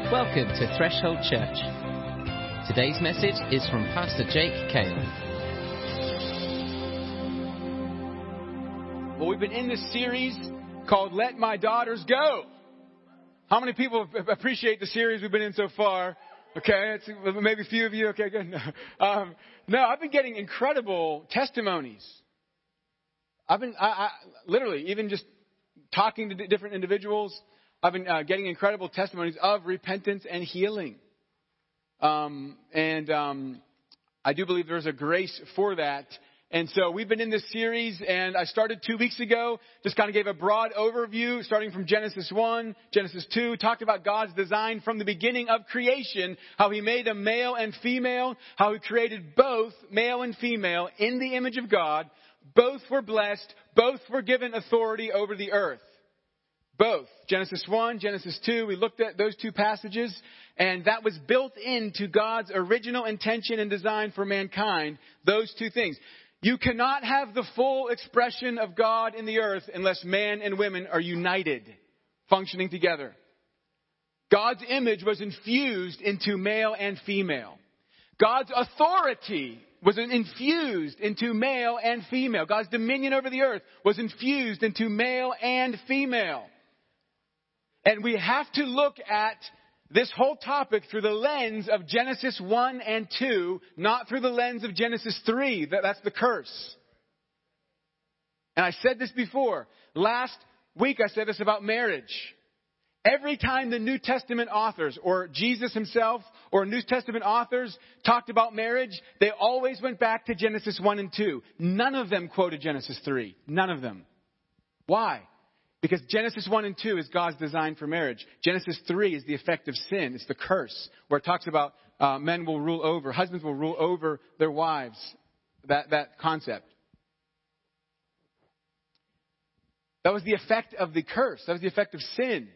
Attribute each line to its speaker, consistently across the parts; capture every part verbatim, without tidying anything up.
Speaker 1: Welcome to Threshold Church. Today's message is from Pastor Jake Cale.
Speaker 2: Well, we've been in this series called Let My Daughters Go. How many people appreciate the series we've been in so far? Okay, it's, maybe a few of you. Okay, good. Um, no, I've been getting incredible testimonies. I've been, I, I, literally, even just talking to different individuals, I've been uh, getting incredible testimonies of repentance and healing. Um, and um, I do believe there's a grace for that. And so we've been in this series, and I started two weeks ago, just kind of gave a broad overview, starting from Genesis one, Genesis two, talked about God's design from the beginning of creation, how He made a male and female, how He created both male and female in the image of God. Both were blessed, both were given authority over the earth. Both. Genesis one, Genesis two, we looked at those two passages, and that was built into God's original intention and design for mankind, those two things. You cannot have the full expression of God in the earth unless man and women are united, functioning together. God's image was infused into male and female. God's authority was infused into male and female. God's dominion over the earth was infused into male and female. And we have to look at this whole topic through the lens of Genesis one and two, not through the lens of Genesis three. That's the curse. And I said this before. Last week I said this about marriage. Every time the New Testament authors or Jesus himself or New Testament authors talked about marriage, they always went back to Genesis one and two. None of them quoted Genesis three. None of them. Why? Because Genesis one and two is God's design for marriage. Genesis three is the effect of sin. It's the curse, where it talks about uh, men will rule over, husbands will rule over their wives. That, that concept. That was the effect of the curse. That was the effect of sin.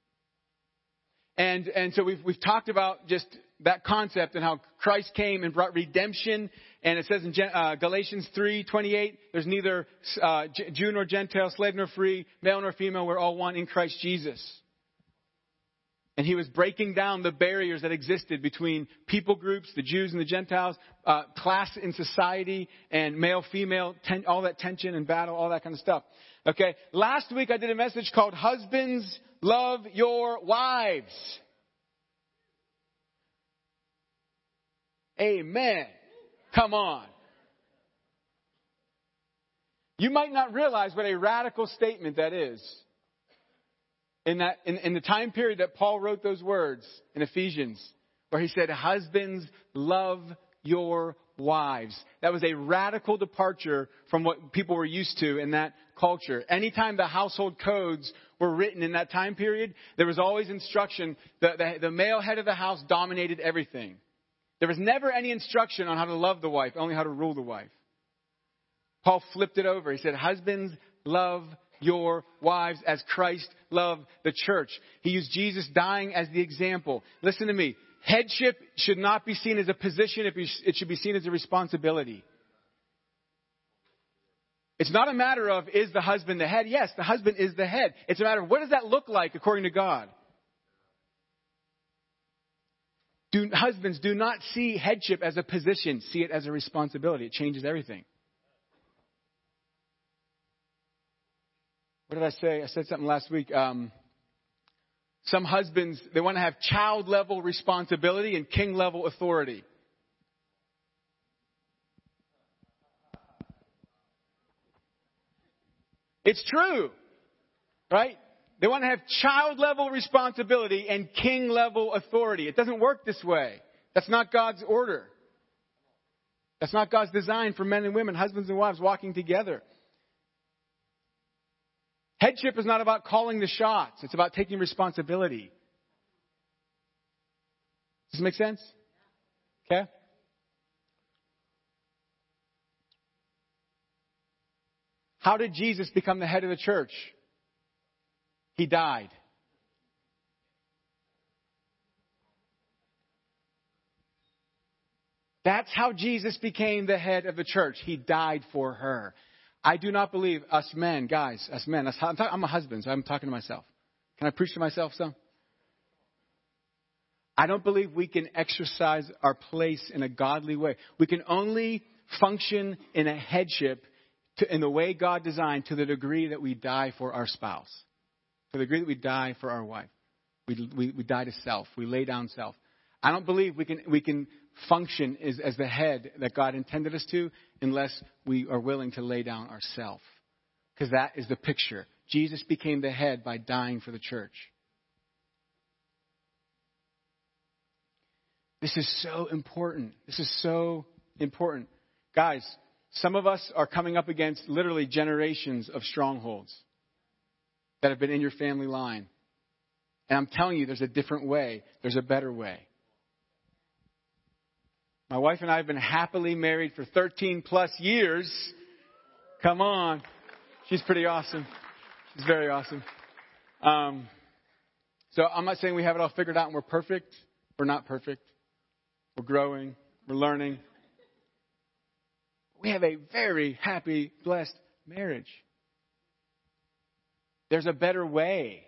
Speaker 2: And and so we've we've talked about just that concept and how Christ came and brought redemption. And it says in uh, Galatians three twenty-eight, there's neither uh, Jew nor Gentile, slave nor free, male nor female. We're all one in Christ Jesus. And He was breaking down the barriers that existed between people groups, the Jews and the Gentiles, uh, class in society, and male, female, ten, all that tension and battle, all that kind of stuff. Okay. Last week I did a message called Husbands, Love Your Wives. Amen. Come on. You might not realize what a radical statement that is. In that, in, in the time period that Paul wrote those words in Ephesians, where he said, husbands, love your wives. That was a radical departure from what people were used to in that culture. Anytime the household codes were written in that time period, there was always instruction. The, the, the male head of the house dominated everything. There was never any instruction on how to love the wife, only how to rule the wife. Paul flipped it over. He said, husbands, love your wives as Christ loved the church. He used Jesus dying as the example. Listen to me. Headship should not be seen as a position. It should be seen as a responsibility. It's not a matter of, is the husband the head? Yes, the husband is the head. It's a matter of, what does that look like according to God? Do, husbands, do not see headship as a position. See it as a responsibility. It changes everything. What did I say? I said something last week. Um, some husbands, they want to have child-level responsibility and king-level authority. It's true, right? They want to have child-level responsibility and king-level authority. It doesn't work this way. That's not God's order. That's not God's design for men and women, husbands and wives walking together. Headship is not about calling the shots. It's about taking responsibility. Does this make sense? Okay? How did Jesus become the head of the church? He died. That's how Jesus became the head of the church. He died for her. I do not believe us men, guys, us men. Us, I'm, talking, I'm a husband, so I'm talking to myself. Can I preach to myself some? I don't believe we can exercise our place in a godly way. We can only function in a headship to, in the way God designed, to the degree that we die for our spouse. To the degree that we die for our wife. We, we, we die to self. We lay down self. I don't believe we can we can function as, as the head that God intended us to unless we are willing to lay down ourself. Because that is the picture. Jesus became the head by dying for the church. This is so important. This is so important. Guys, some of us are coming up against literally generations of strongholds that have been in your family line. And I'm telling you, there's a different way. There's a better way. My wife and I have been happily married for thirteen plus years. Come on. She's pretty awesome. She's very awesome. Um, so I'm not saying we have it all figured out and we're perfect. We're not perfect. We're growing. We're learning. We have a very happy, blessed marriage. There's a better way.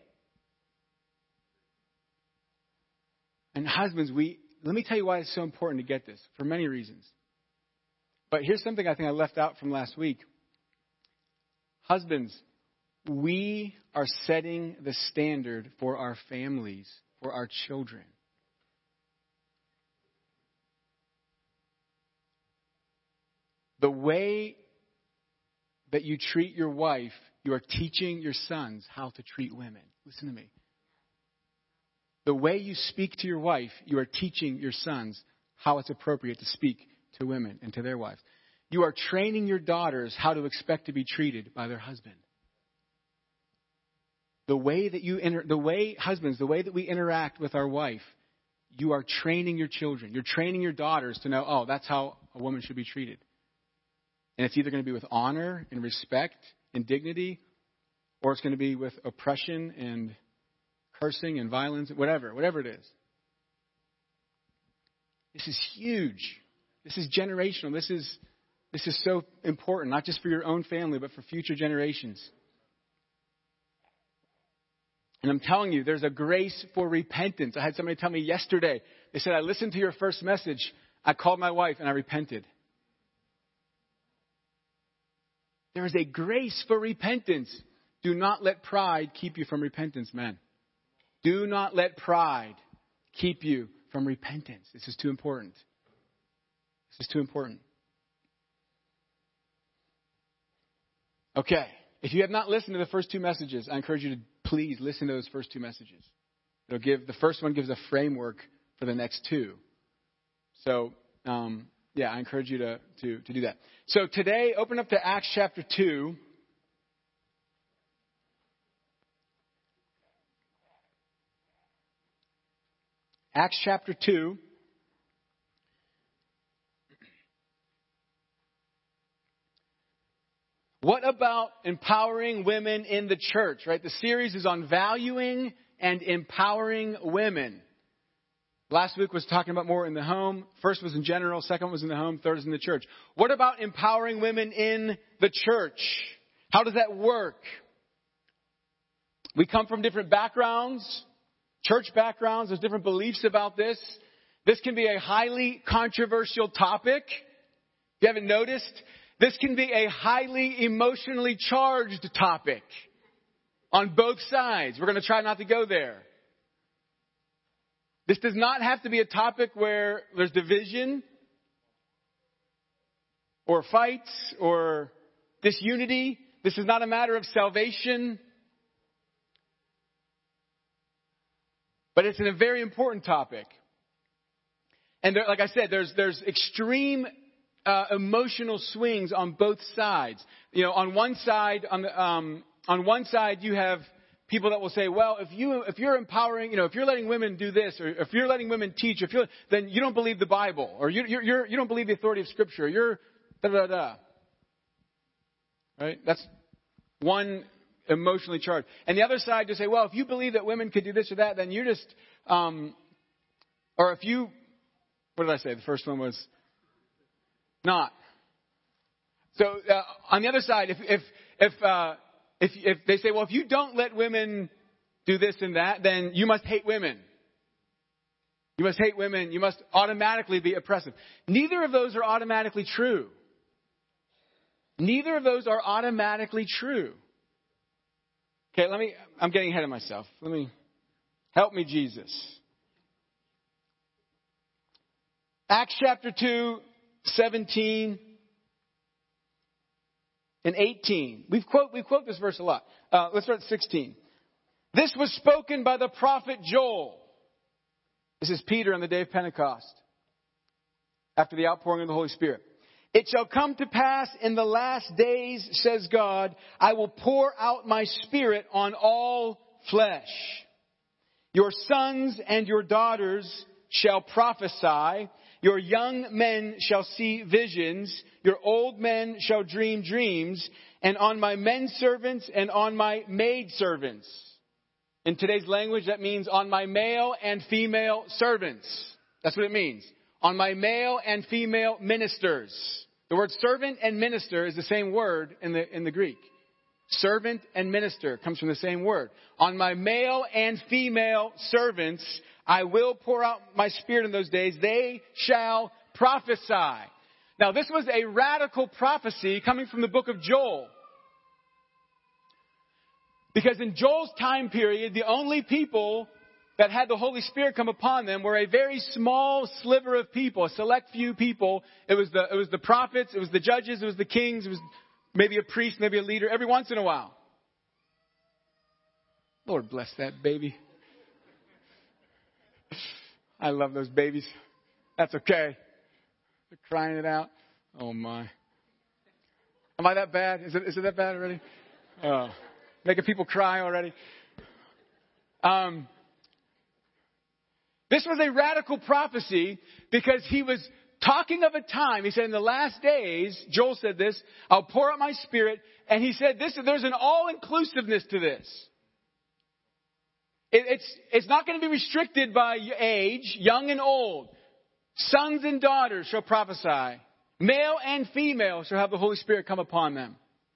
Speaker 2: And husbands, we let me tell you why it's so important to get this, for many reasons. But here's something I think I left out from last week. Husbands, we are setting the standard for our families, for our children. The way that you treat your wife, you are teaching your sons how to treat women. Listen to me. The way you speak to your wife, you are teaching your sons how it's appropriate to speak to women and to their wives. You are training your daughters how to expect to be treated by their husband. The way that you inter- the way husbands, the way that we interact with our wife, you are training your children. You're training your daughters to know, oh, that's how a woman should be treated. And it's either going to be with honor and respect and dignity, or it's going to be with oppression and cursing and violence, whatever, whatever it is. This is huge. This is generational. This is this is so important, not just for your own family, but for future generations. And I'm telling you, there's a grace for repentance. I had somebody tell me yesterday, they said, I listened to your first message. I called my wife and I repented. There is a grace for repentance. Do not let pride keep you from repentance, men. Do not let pride keep you from repentance. This is too important. This is too important. Okay. If you have not listened to the first two messages, I encourage you to please listen to those first two messages. It'll give the first one gives a framework for the next two. So, um, yeah, I encourage you to, to, to do that. So today, open up to Acts chapter two. Acts chapter two. What about empowering women in the church, right? The series is on valuing and empowering women. Last week was talking about more in the home. First was in general. Second was in the home. Third is in the church. What about empowering women in the church? How does that work? We come from different backgrounds, church backgrounds. There's different beliefs about this. This can be a highly controversial topic. If you haven't noticed, this can be a highly emotionally charged topic on both sides. We're going to try not to go there. This does not have to be a topic where there's division or fights or disunity. This is not a matter of salvation. But it's a very important topic. And there, like I said, there's there's extreme uh, emotional swings on both sides. You know, on one side, on the, um, on one side you have people that will say, well, if you if you're empowering, you know, if you're letting women do this, or if you're letting women teach, if you're, then you don't believe the Bible, or you you're, you're you don't believe the authority of Scripture. You're da da da. Right? That's one emotionally charged. And the other side to say, well, if you believe that women could do this or that, then you're just, um, or if you, what did I say? The first one was not. So uh, on the other side, if if if uh, if if they say, well, if you don't let women do this and that, then you must hate women. You must hate women. You must automatically be oppressive. Neither of those are automatically true. Neither of those are automatically true. Okay, let me, I'm getting ahead of myself. Let me, help me, Jesus. Acts chapter two, seventeen and eighteen. We've quote, we quote this verse a lot. Uh, let's start at sixteen. This was spoken by the prophet Joel. This is Peter on the day of Pentecost, after the outpouring of the Holy Spirit. It shall come to pass in the last days, says God, I will pour out my Spirit on all flesh. Your sons and your daughters shall prophesy. Your young men shall see visions. Your old men shall dream dreams. And on my men servants and on my maid servants. In today's language, that means on my male and female servants. That's what it means. On my male and female ministers. The word servant and minister is the same word in the, in the Greek. Servant and minister comes from the same word. On my male and female servants, I will pour out my Spirit in those days. They shall prophesy. Now, this was a radical prophecy coming from the book of Joel. Because in Joel's time period, the only people that had the Holy Spirit come upon them were a very small sliver of people, a select few people. It was the, it was the prophets, it was the judges, it was the kings, it was maybe a priest, maybe a leader, every once in a while. Lord bless that baby. I love those babies. That's okay. They're crying it out. Oh my. Am I that bad? Is it, is it that bad already? Oh. Making people cry already. Um, this was a radical prophecy because he was talking of a time. He said, in the last days, Joel said this, I'll pour out my Spirit. And he said, this, there's an all-inclusiveness to this. It, it's, it's not going to be restricted by age, young and old. Sons and daughters shall prophesy. Male and female shall have the Holy Spirit come upon them.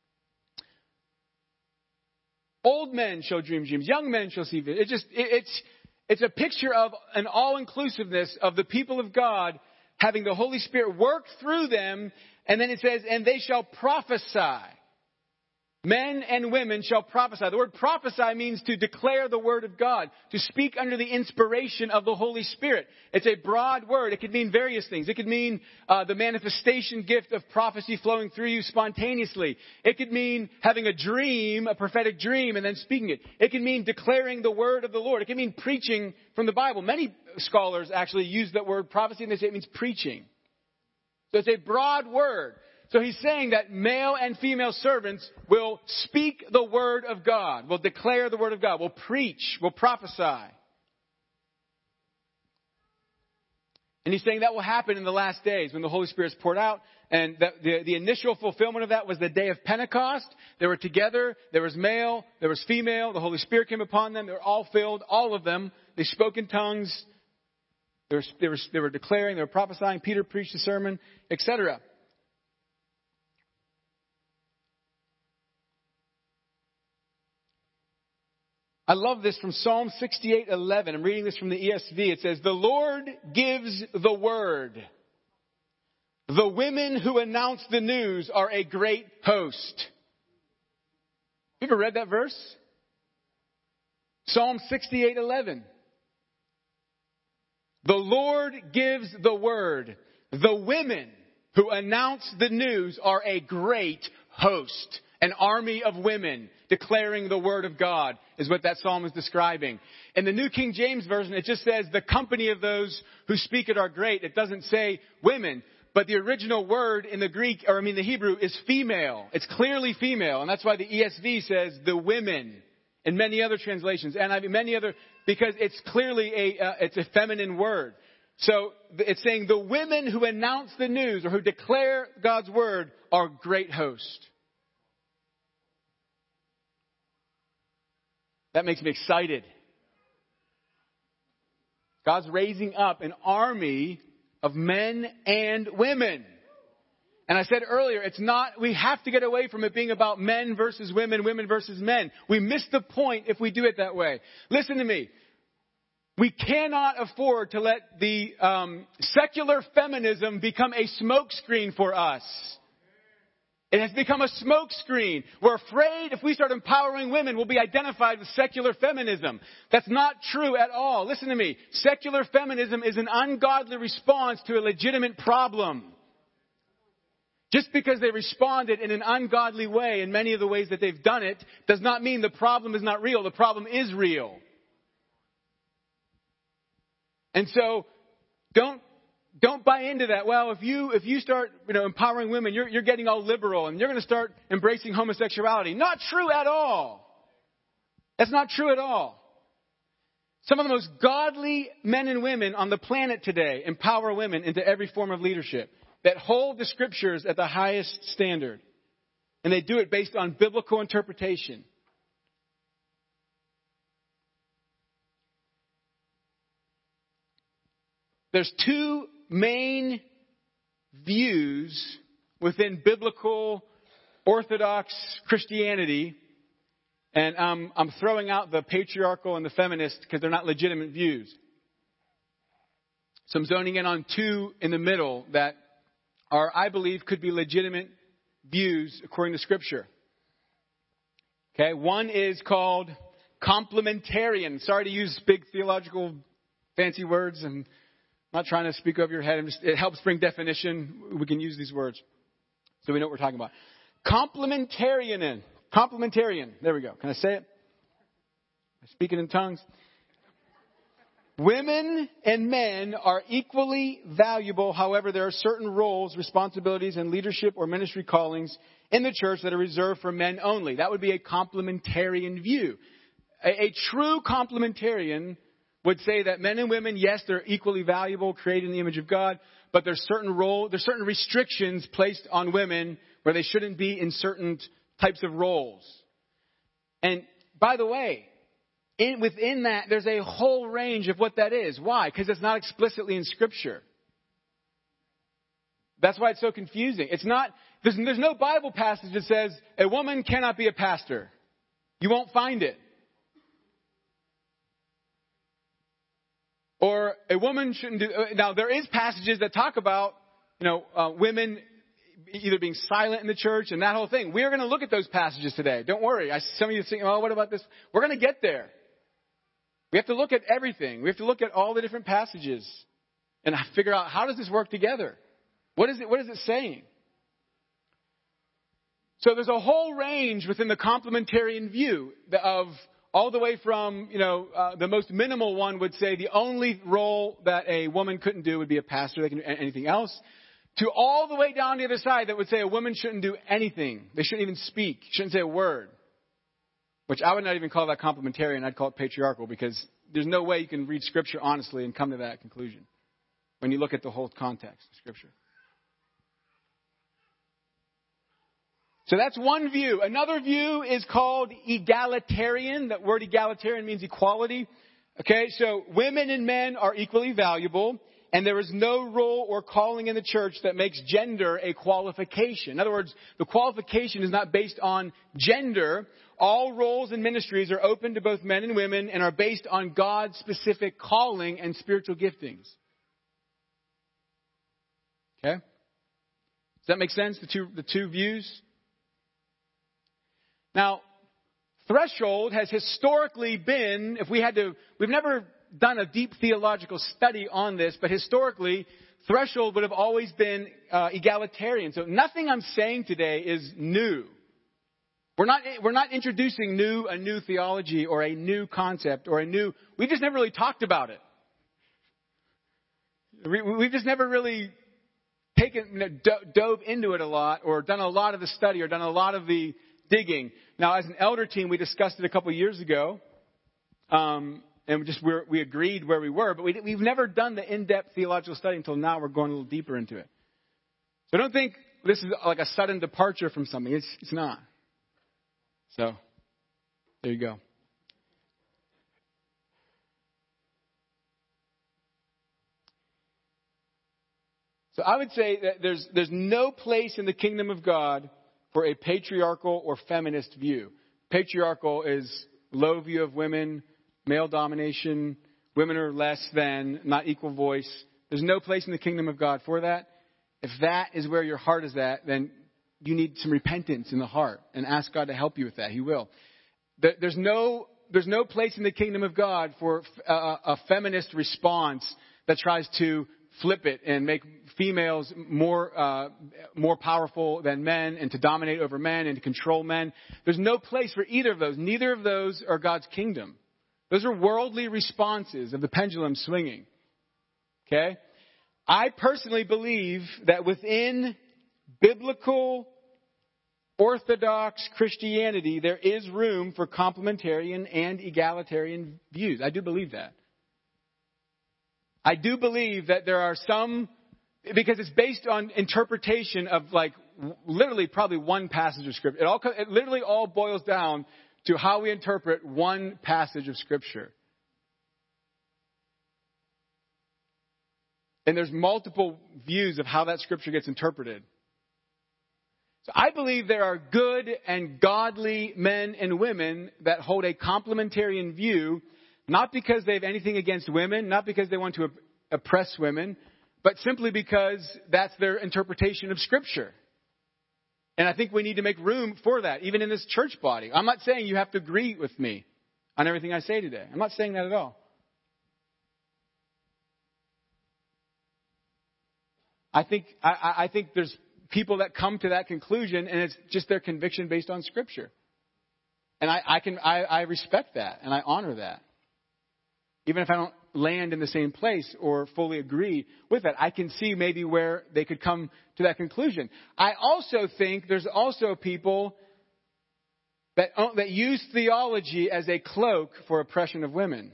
Speaker 2: Old men shall dream dreams. Young men shall see visions. It just, it, it's, it's a picture of an all-inclusiveness of the people of God having the Holy Spirit work through them. And then it says, and they shall prophesy. Men and women shall prophesy. The word prophesy means to declare the word of God, to speak under the inspiration of the Holy Spirit. It's a broad word. It could mean various things. It could mean uh, the manifestation gift of prophecy flowing through you spontaneously. It could mean having a dream, a prophetic dream, and then speaking it. It could mean declaring the word of the Lord. It could mean preaching from the Bible. Many scholars actually use that word prophecy and they say it means preaching. So it's a broad word. So he's saying that male and female servants will speak the word of God, will declare the word of God, will preach, will prophesy. And he's saying that will happen in the last days when the Holy Spirit is poured out. And the, the, the initial fulfillment of that was the day of Pentecost. They were together. There was male. There was female. The Holy Spirit came upon them. They were all filled, all of them. They spoke in tongues. They were, they were, they were declaring. They were prophesying. Peter preached a sermon, et cetera. I love this from Psalm sixty-eight eleven. I'm reading this from the E S V. It says, the Lord gives the word. The women who announce the news are a great host. You ever read that verse? Psalm sixty-eight eleven. The Lord gives the word. The women who announce the news are a great host. An army of women declaring the word of God is what that psalm is describing. In the New King James Version, it just says the company of those who speak it are great. It doesn't say women. But the original word in the Greek, or I mean the Hebrew, is female. It's clearly female. And that's why the E S V says the women in many other translations. And I mean many other, because it's clearly a, uh, it's a feminine word. So it's saying the women who announce the news or who declare God's word are great hosts. That makes me excited. God's raising up an army of men and women. And I said earlier, it's not, we have to get away from it being about men versus women, women versus men. We miss the point if we do it that way. Listen to me. We cannot afford to let the um, secular feminism become a smokescreen for us. It has become a smokescreen. We're afraid if we start empowering women, we'll be identified with secular feminism. That's not true at all. Listen to me. Secular feminism is an ungodly response to a legitimate problem. Just because they responded in an ungodly way in many of the ways that they've done it does not mean the problem is not real. The problem is real. And so, don't don't buy into that. Well, if you if you start you know empowering women, you're you're getting all liberal and you're going to start embracing homosexuality. Not true at all. That's not true at all. Some of the most godly men and women on the planet today empower women into every form of leadership that hold the scriptures at the highest standard, and they do it based on biblical interpretation. There's two main views within biblical Orthodox Christianity. And um, I'm throwing out the patriarchal and the feminist because they're not legitimate views. So I'm zoning in on two in the middle that are, I believe, could be legitimate views according to Scripture. Okay, one is called complementarian. Sorry to use big theological fancy words, and I'm not trying to speak over your head. I'm just, it helps bring definition. We can use these words so we know what we're talking about. Complementarian. Complementarian. There we go. Can I say it? I speak it in tongues. Women and men are equally valuable. However, there are certain roles, responsibilities, and leadership or ministry callings in the church that are reserved for men only. That would be a complementarian view. A, a true complementarian would say that men and women, yes, they're equally valuable, created in the image of God, but there's certain role, there's certain restrictions placed on women where they shouldn't be in certain types of roles. And by the way, in, within that, there's a whole range of what that is. Why? Because it's not explicitly in Scripture. That's why it's so confusing. It's not, there's, there's no Bible passage that says a woman cannot be a pastor. You won't find it. Or a woman shouldn't do... Now, there is passages that talk about, you know, uh, women either being silent in the church and that whole thing. We're going to look at those passages today. Don't worry. I, some of you think, oh, what about this? We're going to get there. We have to look at everything. We have to look at all the different passages and figure out, how does this work together? What is it, what is it saying? So there's a whole range within the complementarian view of... all the way from, you know, uh, the most minimal one would say the only role that a woman couldn't do would be a pastor. They can do anything else. To all the way down the other side that would say a woman shouldn't do anything. They shouldn't even speak. Shouldn't say a word. Which I would not even call that complementarian. I'd call it patriarchal, because there's no way you can read Scripture honestly and come to that conclusion when you look at the whole context of Scripture. So that's one view. Another view is called egalitarian. That word egalitarian means equality. Okay, so women and men are equally valuable, and there is no role or calling in the church that makes gender a qualification. In other words, the qualification is not based on gender. All roles and ministries are open to both men and women and are based on God's specific calling and spiritual giftings. Okay? Does that make sense? The two, the two views? Now, threshold has historically been, if we had to, we've never done a deep theological study on this, but historically, threshold would have always been uh, egalitarian. So nothing I'm saying today is new. We're not, we're not introducing new, a new theology or a new concept or a new, we've just never really talked about it. We, we've just never really taken, you know, do, dove into it a lot or done a lot of the study or done a lot of the digging. Now, as an elder team, we discussed it a couple of years ago, um, and we just we're, we agreed where we were, but we, we've never done the in-depth theological study until now. We're going a little deeper into it. So don't think this is like a sudden departure from something. It's, it's not. So there you go. So I would say that there's there's no place in the kingdom of God for a patriarchal or feminist view. Patriarchal is low view of women, male domination, women are less than, not equal voice. There's no place in the kingdom of God for that. If that is where your heart is at, then you need some repentance in the heart and ask God to help you with that. He will. There's no, there's no place in the kingdom of God for a, a feminist response that tries to flip it and make females more uh, more powerful than men and to dominate over men and to control men. There's no place for either of those. Neither of those are God's kingdom. Those are worldly responses of the pendulum swinging. Okay? I personally believe that within biblical Orthodox Christianity, there is room for complementarian and egalitarian views. I do believe that. I do believe that there are some, because it's based on interpretation of like literally probably one passage of Scripture. It all, it literally all boils down to how we interpret one passage of Scripture. And there's multiple views of how that Scripture gets interpreted. So I believe there are good and godly men and women that hold a complementarian view, not because they have anything against women, not because they want to oppress women, but simply because that's their interpretation of Scripture. And I think we need to make room for that, even in this church body. I'm not saying you have to agree with me on everything I say today. I'm not saying that at all. I think I, I think there's people that come to that conclusion, and it's just their conviction based on Scripture. And I, I can I, I respect that, and I honor that. Even if I don't land in the same place or fully agree with that, I can see maybe where they could come to that conclusion. I also think there's also people that that use theology as a cloak for oppression of women.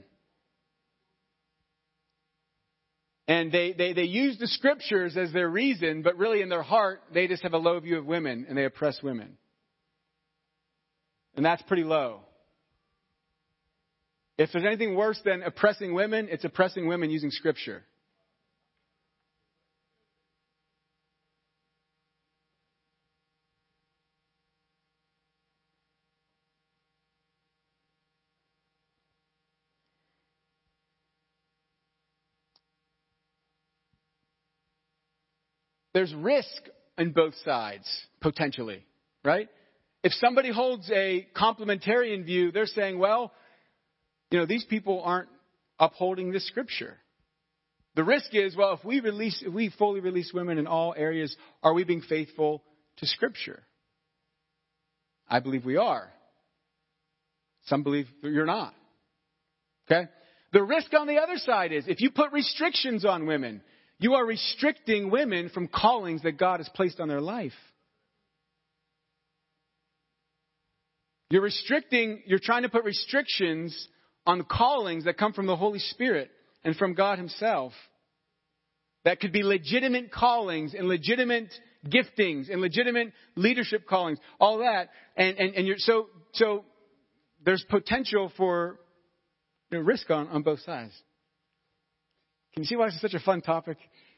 Speaker 2: And they, they, they use the Scriptures as their reason, but really in their heart, they just have a low view of women and they oppress women. And that's pretty low. If there's anything worse than oppressing women, it's oppressing women using Scripture. There's risk on both sides, potentially, right? If somebody holds a complementarian view, they're saying, well, you know, these people aren't upholding this Scripture. The risk is, well, if we release, if we fully release women in all areas, are we being faithful to Scripture? I believe we are. Some believe that you're not. Okay? The risk on the other side is, if you put restrictions on women, you are restricting women from callings that God has placed on their life. You're restricting, you're trying to put restrictions on callings that come from the Holy Spirit and from God Himself. That could be legitimate callings and legitimate giftings and legitimate leadership callings, all that. And, and, and you're, so, so there's potential for you know, risk on, on both sides. Can you see why this is such a fun topic?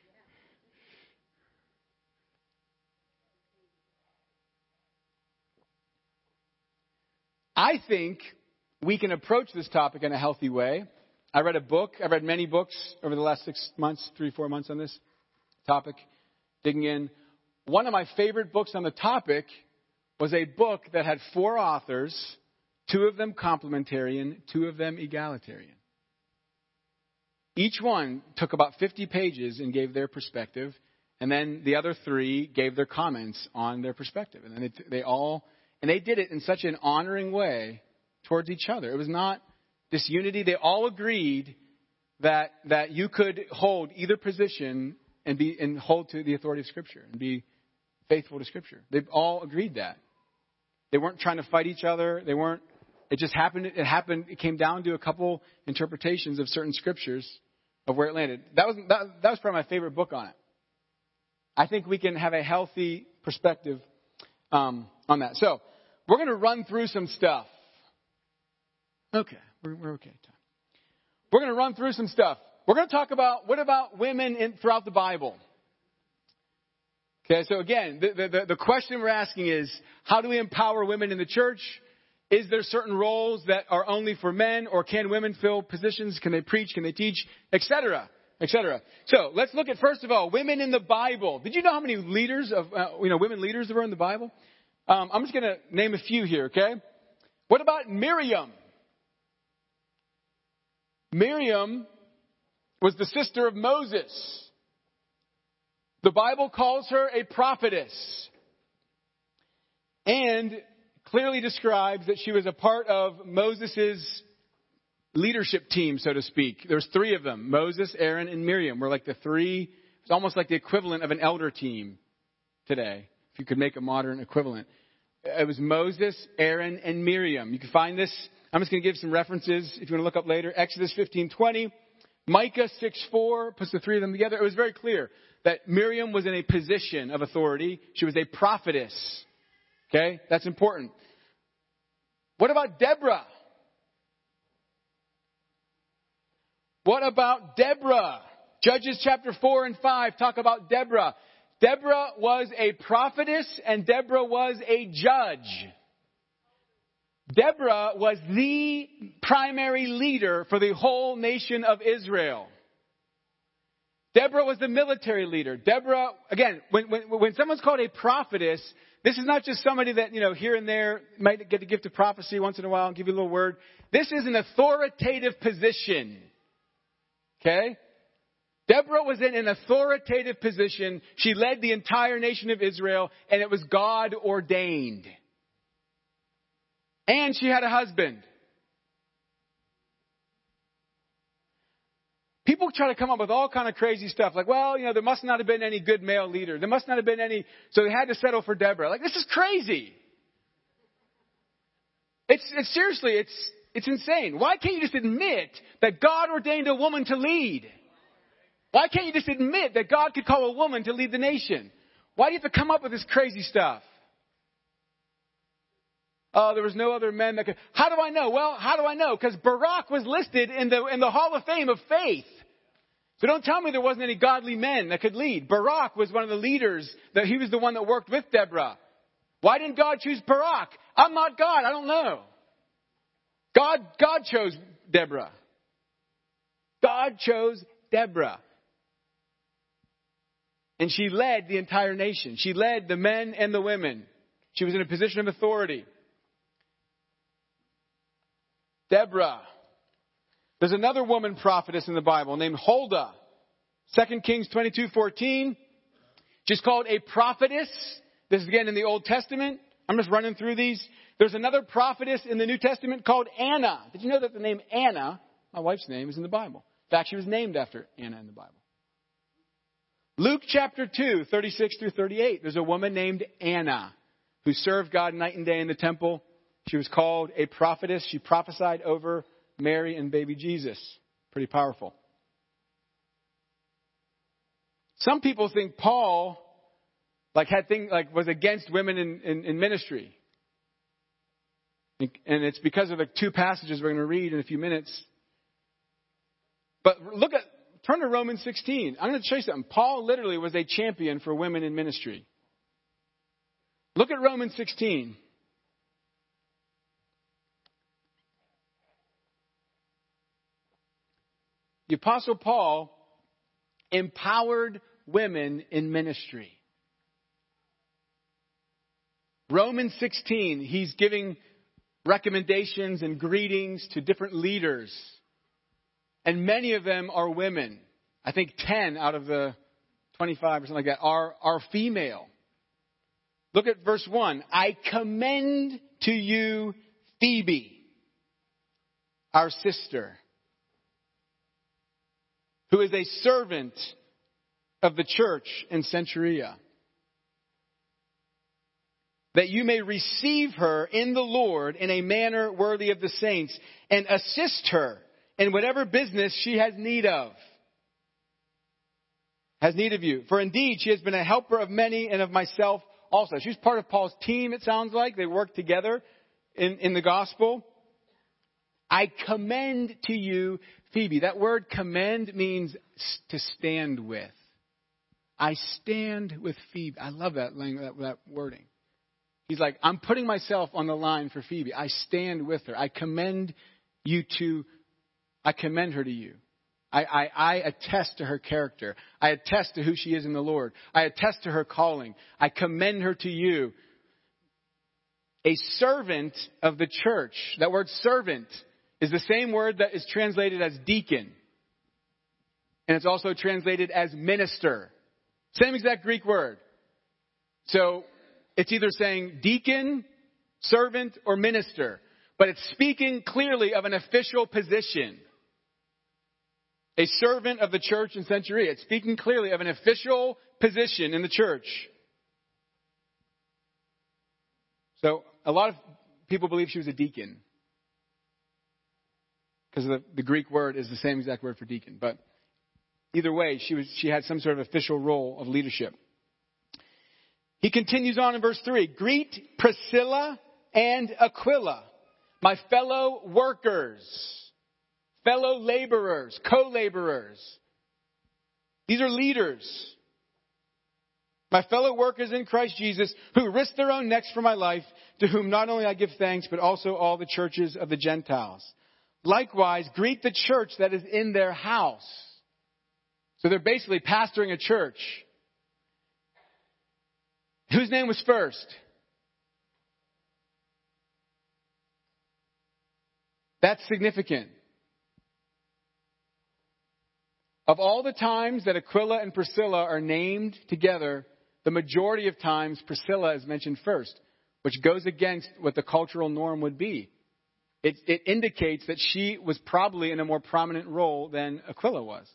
Speaker 2: I think we can approach this topic in a healthy way. I read a book. I've read many books over the last six months, three, four months on this topic, digging in. One of my favorite books on the topic was a book that had four authors, two of them complementarian, two of them egalitarian. Each one took about fifty pages and gave their perspective, and then the other three gave their comments on their perspective. And then they, they all, and they did it in such an honoring way towards each other. It was not disunity. They all agreed that that you could hold either position and be and hold to the authority of Scripture and be faithful to Scripture. They all agreed that. They weren't trying to fight each other. They weren't. It just happened. It happened. It came down to a couple interpretations of certain scriptures of where it landed. That was that, that was probably my favorite book on it. I think we can have a healthy perspective um, on that. So we're going to run through some stuff. Okay, we're, we're okay. We're going to run through some stuff. We're going to talk about what about women in, throughout the Bible. Okay, so again, the, the, the question we're asking is, how do we empower women in the church? Is there certain roles that are only for men, or can women fill positions? Can they preach? Can they teach? Etc. Etc. So let's look at, first of all, women in the Bible. Did you know how many leaders of, uh, you know, women leaders there were in the Bible? Um, I'm just going to name a few here, okay? What about Miriam? Miriam was the sister of Moses. The Bible calls her a prophetess, and clearly describes that she was a part of Moses' leadership team, so to speak. There's three of them. Moses, Aaron, and Miriam were like the three. It's almost like the equivalent of an elder team today, if you could make a modern equivalent. It was Moses, Aaron, and Miriam. You can find this. I'm just going to give some references if you want to look up later. Exodus fifteen twenty. Micah six four puts the three of them together. It was very clear that Miriam was in a position of authority. She was a prophetess. Okay? That's important. What about Deborah? What about Deborah? Judges chapter four and five talk about Deborah. Deborah was a prophetess and Deborah was a judge. Deborah was the primary leader for the whole nation of Israel. Deborah was the military leader. Deborah, again, when, when, when someone's called a prophetess, this is not just somebody that, you know, here and there might get the gift of prophecy once in a while and give you a little word. This is an authoritative position. Okay? Deborah was in an authoritative position. She led the entire nation of Israel, and it was God ordained. And she had a husband. People try to come up with all kind of crazy stuff. Like, well, you know, there must not have been any good male leader. There must not have been any, so they had to settle for Deborah. Like, this is crazy. It's, it's seriously, it's, it's insane. Why can't you just admit that God ordained a woman to lead? Why can't you just admit that God could call a woman to lead the nation? Why do you have to come up with this crazy stuff? Oh, there was no other men that could. How do I know? Well, how do I know? Because Barak was listed in the in the Hall of Fame of faith. So don't tell me there wasn't any godly men that could lead. Barak was one of the leaders. That he was the one that worked with Deborah. Why didn't God choose Barak? I'm not God. I don't know. God, God chose Deborah. God chose Deborah. And she led the entire nation. She led the men and the women. She was in a position of authority. Deborah. There's another woman prophetess in the Bible named Huldah. Second Kings twenty-two fourteen. She's called a prophetess. This is again in the Old Testament. I'm just running through these. There's another prophetess in the New Testament called Anna. Did you know that the name Anna, my wife's name, is in the Bible? In fact, she was named after Anna in the Bible. Luke chapter two, thirty-six through thirty-eight. There's a woman named Anna who served God night and day in the temple. She was called a prophetess. She prophesied over Mary and baby Jesus. Pretty powerful. Some people think Paul like had thing like was against women in, in, in ministry. And it's because of the two passages we're going to read in a few minutes. But look at turn to Romans sixteen. I'm going to show you something. Paul literally was a champion for women in ministry. Look at Romans sixteen. The Apostle Paul empowered women in ministry. Romans sixteen, he's giving recommendations and greetings to different leaders. And many of them are women. I think ten out of the twenty-five or something like that are, are female. Look at verse one. I commend to you Phoebe, our sister, who is a servant of the church in Centuria, that you may receive her in the Lord in a manner worthy of the saints, and assist her in whatever business she has need of. Has need of you. For indeed, she has been a helper of many and of myself also. She's part of Paul's team, it sounds like. They work together in, in the gospel. I commend to you Phoebe. That word commend means to stand with. I stand with Phoebe. I love that, that, that wording. He's like, I'm putting myself on the line for Phoebe. I stand with her. I commend you to, I commend her to you. I, I, I attest to her character. I attest to who she is in the Lord. I attest to her calling. I commend her to you. A servant of the church. That word servant is the same word that is translated as deacon. And it's also translated as minister. Same exact Greek word. So it's either saying deacon, servant, or minister. But it's speaking clearly of an official position. A servant of the church in Centuria. It's speaking clearly of an official position in the church. So a lot of people believe she was a deacon. Because the, the Greek word is the same exact word for deacon. But either way, she was she had some sort of official role of leadership. He continues on in verse three. Greet Priscilla and Aquila, my fellow workers, fellow laborers, co-laborers. These are leaders. My fellow workers in Christ Jesus, who risked their own necks for my life, to whom not only I give thanks, but also all the churches of the Gentiles. Likewise, greet the church that is in their house. So they're basically pastoring a church. Whose name was first? That's significant. Of all the times that Aquila and Priscilla are named together, the majority of times Priscilla is mentioned first, which goes against what the cultural norm would be. It, it indicates that she was probably in a more prominent role than Aquila was.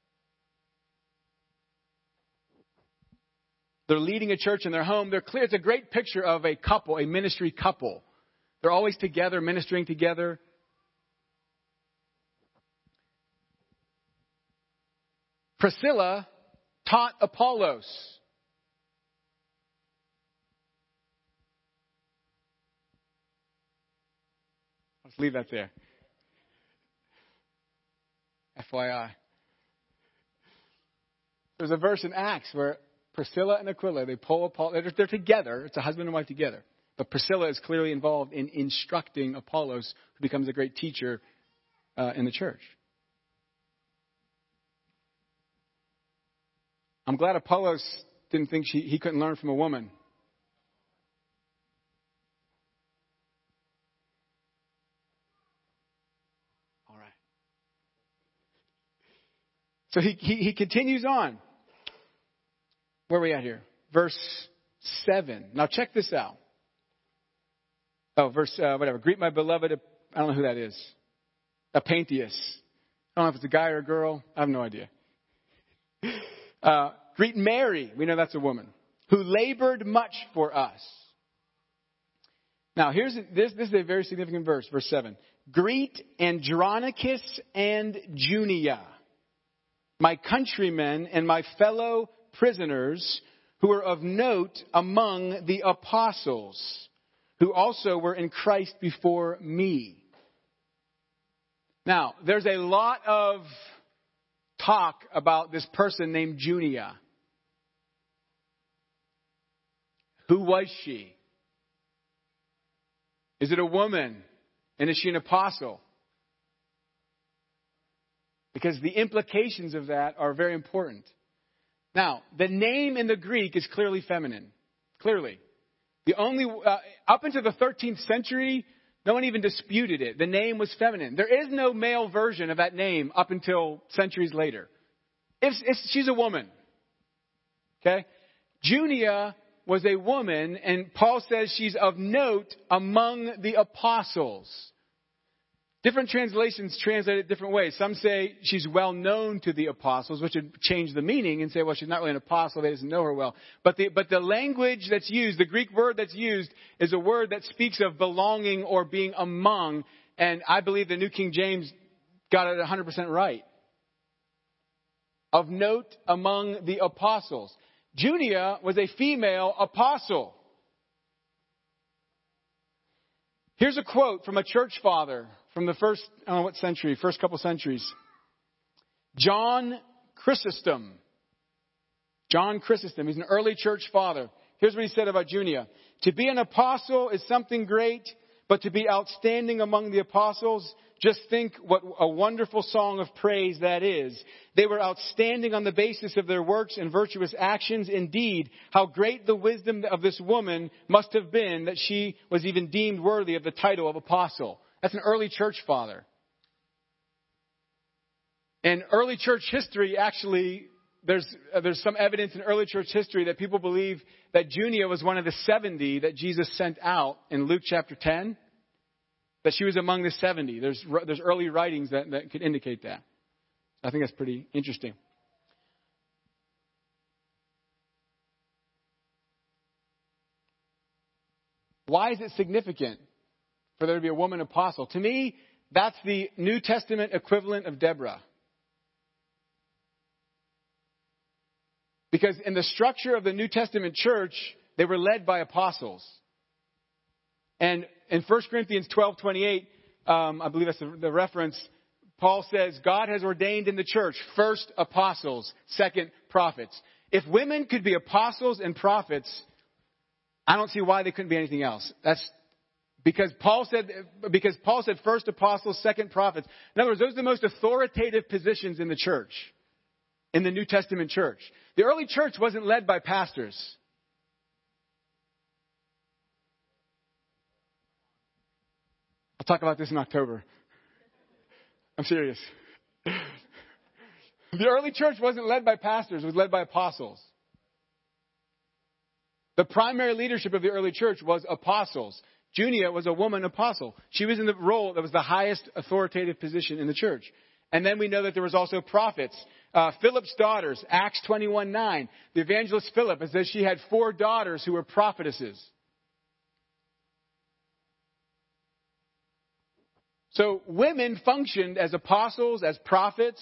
Speaker 2: They're leading a church in their home. They're clear. It's a great picture of a couple, a ministry couple. They're always together, ministering together. Priscilla taught Apollos. Let's leave that there. F Y I. There's a verse in Acts where Priscilla and Aquila, they pull Apollos. They're, they're together. It's a husband and wife together. But Priscilla is clearly involved in instructing Apollos, who becomes a great teacher uh, in the church. I'm glad Apollos didn't think she, he couldn't learn from a woman. All right. So he, he, he continues on. Where are we at here? Verse seven. Now check this out. Oh, verse, uh, whatever. Greet my beloved, I don't know who that is. Aphantius. I don't know if it's a guy or a girl. I have no idea. Uh, greet Mary. We know that's a woman. Who labored much for us. Now, here's this. This is a very significant verse. Verse seven. Greet Andronicus and Junia, my countrymen and my fellow prisoners, who are of note among the apostles, who also were in Christ before me. Now, there's a lot of talk about this person named Junia. Who was she? Is it a woman? And is she an apostle? Because the implications of that are very important. Now, the name in the Greek is clearly feminine. Clearly. The only, uh, up into the thirteenth century, no one even disputed it. The name was feminine. There is no male version of that name up until centuries later. If, if she's a woman. Okay? Junia was a woman, and Paul says she's of note among the apostles. Different translations translate it different ways. Some say she's well known to the apostles, which would change the meaning and say, well, she's not really an apostle. They doesn't know her well. But the, but the language that's used, the Greek word that's used, is a word that speaks of belonging or being among. And I believe the New King James got it one hundred percent right. Of note among the apostles. Junia was a female apostle. Here's a quote from a church father from the first, I don't know what century, first couple centuries. John Chrysostom. John Chrysostom. He's an early church father. Here's what he said about Junia. To be an apostle is something great, but to be outstanding among the apostles, just think what a wonderful song of praise that is. They were outstanding on the basis of their works and virtuous actions. Indeed, how great the wisdom of this woman must have been that she was even deemed worthy of the title of apostle. That's an early church father. In early church history, actually, there's uh, there's some evidence in early church history that people believe that Junia was one of the seventy that Jesus sent out in Luke chapter ten. That she was among the seventy. There's there's early writings that, that could indicate that. I think that's pretty interesting. Why is it significant for there to be a woman apostle? To me, that's the New Testament equivalent of Deborah. Because in the structure of the New Testament church, they were led by apostles. And in First Corinthians twelve twenty-eight, um, I believe that's the, the reference, Paul says, God has ordained in the church first apostles, second prophets. If women could be apostles and prophets, I don't see why they couldn't be anything else. That's because Paul said, because Paul said first apostles, second prophets. In other words, those are the most authoritative positions in the church, in the New Testament church. The early church wasn't led by pastors. I'll talk about this in October. I'm serious. The early church wasn't led by pastors. It was led by apostles. The primary leadership of the early church was apostles. Junia was a woman apostle. She was in the role that was the highest authoritative position in the church. And then we know that there was also prophets. Uh, Philip's daughters, Acts twenty-one nine. The evangelist Philip, it says she had four daughters who were prophetesses. So women functioned as apostles, as prophets.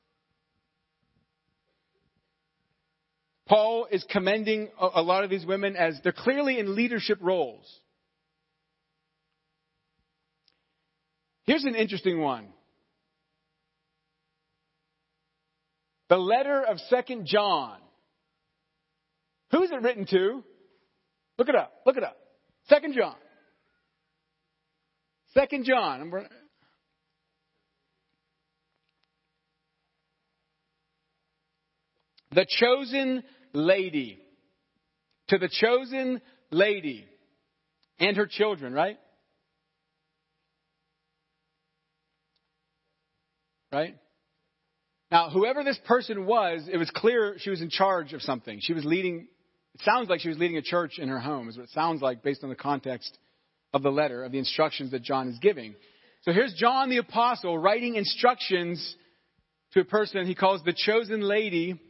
Speaker 2: Paul is commending a, a lot of these women as they're clearly in leadership roles. Here's an interesting one. The letter of Second John. Who is it written to? Look it up. Look it up. Second John. Second John. The chosen lady. To the chosen lady and her children, right? Right? Now, whoever this person was, it was clear she was in charge of something. She was leading, it sounds like she was leading a church in her home, is what it sounds like based on the context of the letter, of the instructions that John is giving. So here's John the Apostle writing instructions to a person he calls the chosen lady.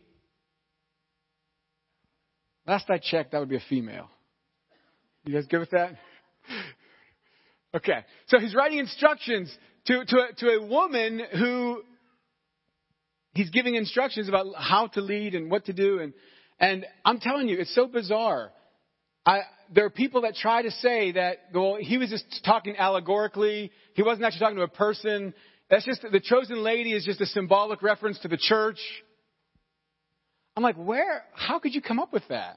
Speaker 2: Last I checked, that would be a female. You guys good with that? Okay. So he's writing instructions to, to, a, to a woman who he's giving instructions about how to lead and what to do. And, and I'm telling you, it's so bizarre. I, there are people that try to say that, well, he was just talking allegorically. He wasn't actually talking to a person. That's just, the chosen lady is just a symbolic reference to the church. I'm like, where, how could you come up with that?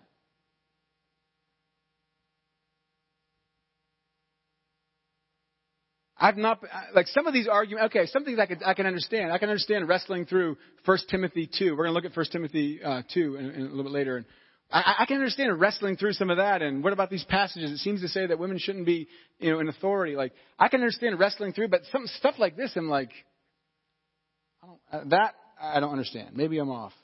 Speaker 2: I've not, like some of these arguments, okay, some things I can, I can understand. I can understand wrestling through First Timothy two. We're going to look at First Timothy uh, two in, in a little bit later. And I, I can understand wrestling through some of that. And what about these passages? It seems to say that women shouldn't be, you know, in authority. Like, I can understand wrestling through, but some stuff like this, I'm like, I don't, uh, that I don't understand. Maybe I'm off.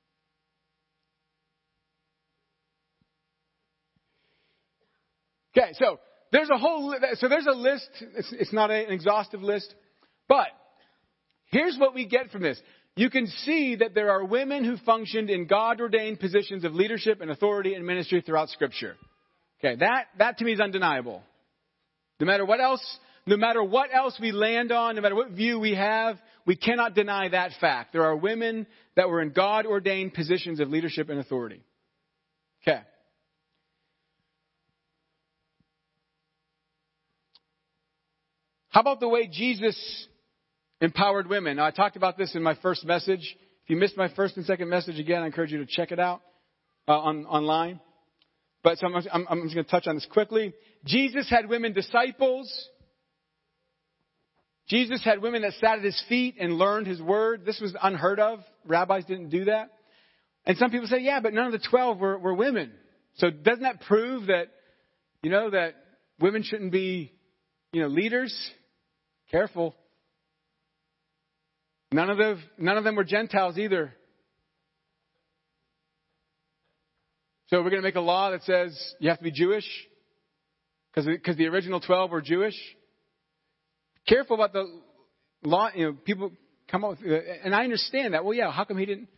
Speaker 2: Okay, so there's a whole, so there's a list. It's, it's not an exhaustive list, but here's what we get from this. You can see that there are women who functioned in God-ordained positions of leadership and authority and ministry throughout Scripture. Okay, that, that to me is undeniable. No matter what else, no matter what else we land on, no matter what view we have, we cannot deny that fact. There are women that were in God-ordained positions of leadership and authority. Okay. How about the way Jesus empowered women? Now, I talked about this in my first message. If you missed my first and second message, again, I encourage you to check it out uh, on online. But so I'm, I'm, I'm just going to touch on this quickly. Jesus had women disciples. Jesus had women that sat at his feet and learned his word. This was unheard of. Rabbis didn't do that. And some people say, yeah, but none of the twelve were, were women. So doesn't that prove that, you know, that women shouldn't be, you know, leaders? Careful. None of them, none of them were Gentiles either. So we're going to make a law that says you have to be Jewish because because the original twelve were Jewish. Careful about the law. You know, people come up with, and I understand that. Well, yeah, how come he didn't?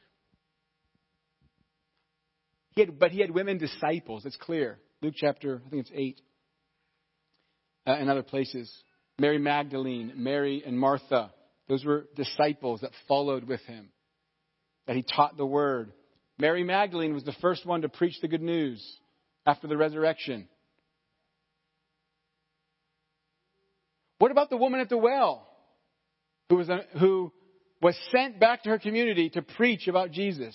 Speaker 2: He had, but he had women disciples. It's clear. Luke chapter, I think it's eight, uh, and other places. Mary Magdalene, Mary and Martha. Those were disciples that followed with him, that he taught the word. Mary Magdalene was the first one to preach the good news after the resurrection. What about the woman at the well who was, a, who was sent back to her community to preach about Jesus?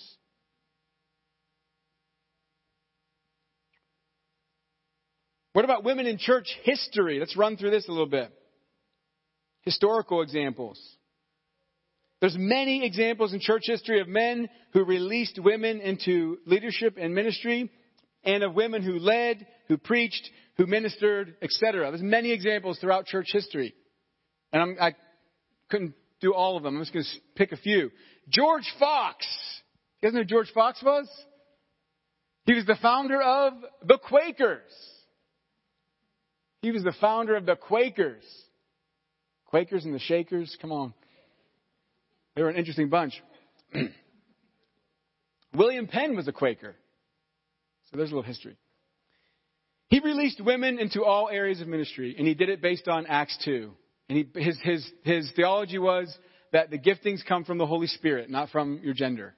Speaker 2: What about women in church history? Let's run through this a little bit. Historical examples. There's many examples in church history of men who released women into leadership and ministry, and of women who led, who preached, who ministered, et cetera. There's many examples throughout church history. And I'm, I couldn't do all of them. I'm just going to pick a few. George Fox. You guys know who George Fox was? He was the founder of the Quakers. He was the founder of the Quakers. Quakers and the Shakers, come on. They were an interesting bunch. William Penn was a Quaker. So there's a little history. He released women into all areas of ministry, and he did it based on Acts two. And he, his, his, his theology was that the giftings come from the Holy Spirit, not from your gender.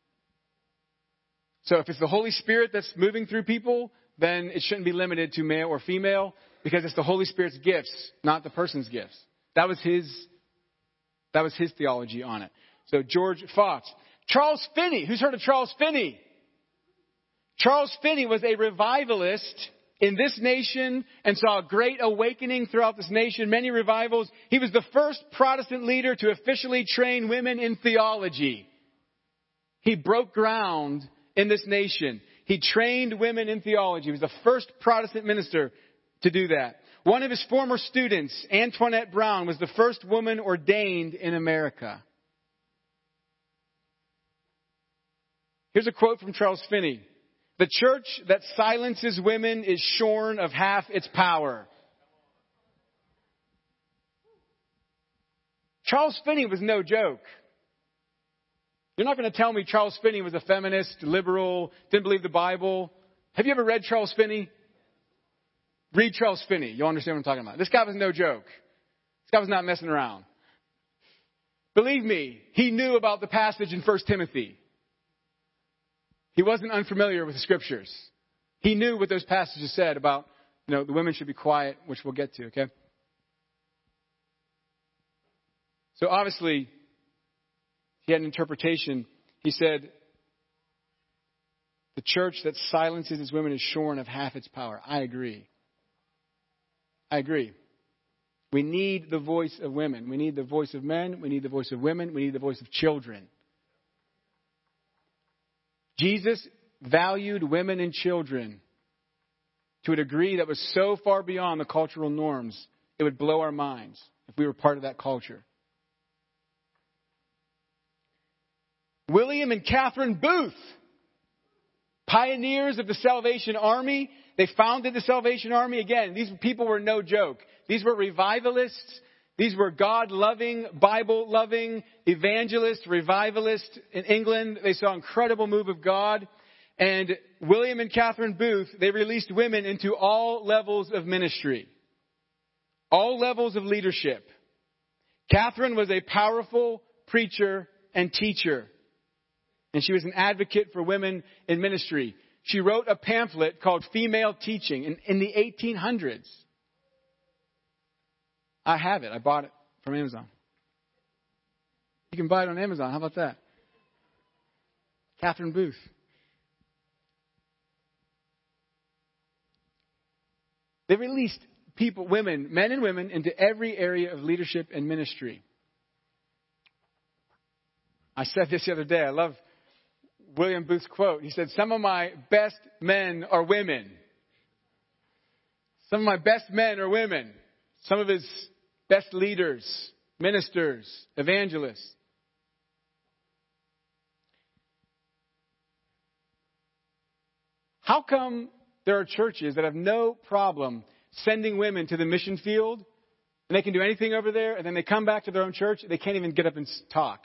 Speaker 2: So if it's the Holy Spirit that's moving through people, then it shouldn't be limited to male or female, because it's the Holy Spirit's gifts, not the person's gifts. That was his That was his theology on it. So George Fox. Charles Finney. Who's heard of Charles Finney? Charles Finney was a revivalist in this nation and saw a great awakening throughout this nation, many revivals. He was the first Protestant leader to officially train women in theology. He broke ground in this nation. He trained women in theology. He was the first Protestant minister to do that. One of his former students, Antoinette Brown, was the first woman ordained in America. Here's a quote from Charles Finney. The church that silences women is shorn of half its power. Charles Finney was no joke. You're not going to tell me Charles Finney was a feminist, liberal, didn't believe the Bible. Have you ever read Charles Finney? Read Charles Finney. You'll understand what I'm talking about. This guy was no joke. This guy was not messing around. Believe me, he knew about the passage in First Timothy. He wasn't unfamiliar with the scriptures. He knew what those passages said about, you know, the women should be quiet, which we'll get to, okay? So obviously, he had an interpretation. He said, the church that silences its women is shorn of half its power. I agree. I agree. We need the voice of women. We need the voice of men. We need the voice of women. We need the voice of children. Jesus valued women and children to a degree that was so far beyond the cultural norms, it would blow our minds if we were part of that culture. William and Catherine Booth, pioneers of the Salvation Army. They founded the Salvation Army. Again, these people were no joke. These were revivalists. These were God-loving, Bible-loving evangelists, revivalists in England. They saw an incredible move of God. And William and Catherine Booth, they released women into all levels of ministry, all levels of leadership. Catherine was a powerful preacher and teacher. And she was an advocate for women in ministry. She wrote a pamphlet called Female Teaching in, in the eighteen hundreds. I have it. I bought it from Amazon. You can buy it on Amazon. How about that? Catherine Booth. They released people, women, men and women, into every area of leadership and ministry. I said this the other day. I love William Booth's quote. He said, some of my best men are women. Some of my best men are women. Some of his best leaders, ministers, evangelists. How come there are churches that have no problem sending women to the mission field and they can do anything over there, and then they come back to their own church, they can't even get up and talk?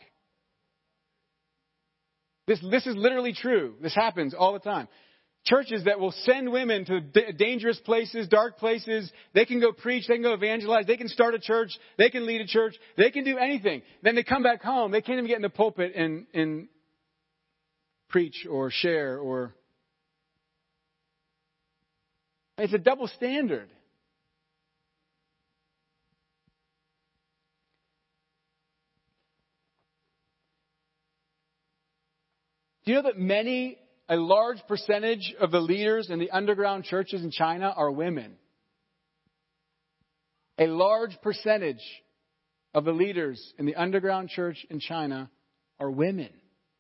Speaker 2: This, this is literally true. This happens all the time. Churches that will send women to d- dangerous places, dark places. They can go preach. They can go evangelize. They can start a church. They can lead a church. They can do anything. Then they come back home. They can't even get in the pulpit and, and preach or share or... It's a double standard. Do you know that many, a large percentage of the leaders in the underground churches in China are women? A large percentage of the leaders in the underground church in China are women.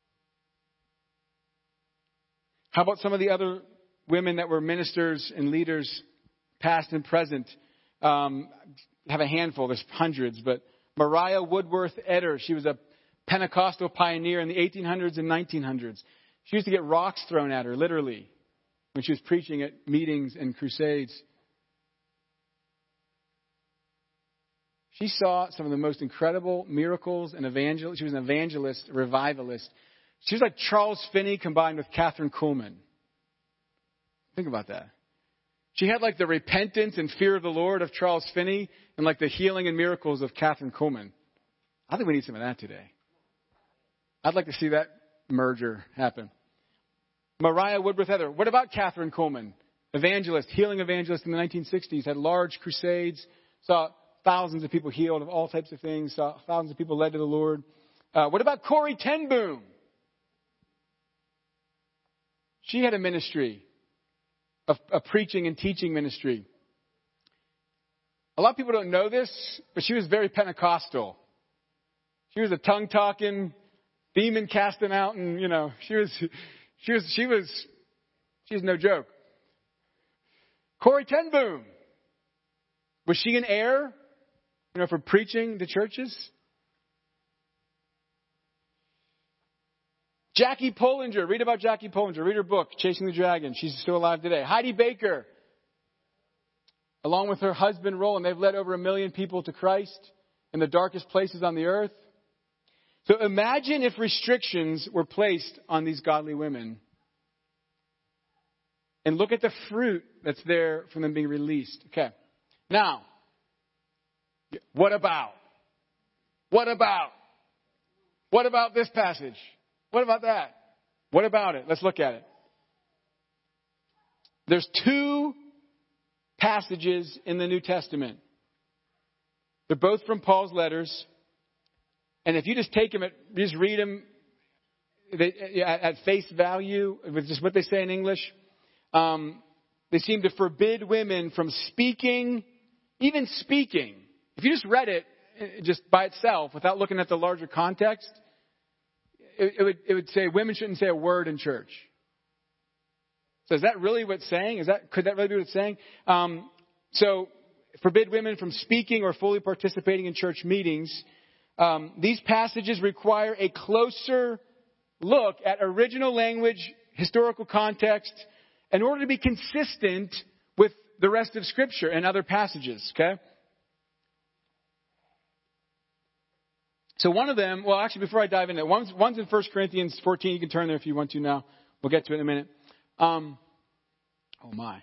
Speaker 2: How about some of the other women that were ministers and leaders, past and present? Um, have a handful. There's hundreds. But Mariah Woodworth Etter, she was a Pentecostal pioneer in the eighteen hundreds and nineteen hundreds. She used to get rocks thrown at her, literally, when she was preaching at meetings and crusades. She saw some of the most incredible miracles and evangelist. She was an evangelist, revivalist. She was like Charles Finney combined with Catherine Kuhlman. Think about that. She had like the repentance and fear of the Lord of Charles Finney and like the healing and miracles of Catherine Kuhlman. I think we need some of that today. I'd like to see that merger happen. Mariah Woodworth Etter. What about Catherine Kuhlman? Evangelist, healing evangelist in the nineteen sixties. Had large crusades. Saw thousands of people healed of all types of things. Saw thousands of people led to the Lord. Uh, what about Corrie ten Boom? She had a ministry. A, a preaching and teaching ministry. A lot of people don't know this, but she was very Pentecostal. She was a tongue-talking, demon casting out, and you know, she was, she was, she was, she was no joke. Corrie ten Boom. Was she an heir, you know, for preaching to churches? Jackie Pollinger. Read about Jackie Pollinger. Read her book, Chasing the Dragon. She's still alive today. Heidi Baker. Along with her husband, Roland, they've led over a million people to Christ in the darkest places on the earth. So imagine if restrictions were placed on these godly women. And look at the fruit that's there from them being released. Okay. Now, what about? What about? What about this passage? What about that? What about it? Let's look at it. There's two passages in the New Testament. They're both from Paul's letters. And if you just take them, at, just read them they, at face value, with just what they say in English, um, they seem to forbid women from speaking, even speaking. If you just read it just by itself without looking at the larger context, It, it would it would say women shouldn't say a word in church. So is that really what it's saying? Is that could that really be what it's saying? Um, so forbid women from speaking or fully participating in church meetings. Um, these passages require a closer look at original language, historical context, in order to be consistent with the rest of Scripture and other passages. Okay. So one of them, well, actually, before I dive into it, one's, one's in First Corinthians fourteen. You can turn there if you want to now. We'll get to it in a minute. Um, oh, my.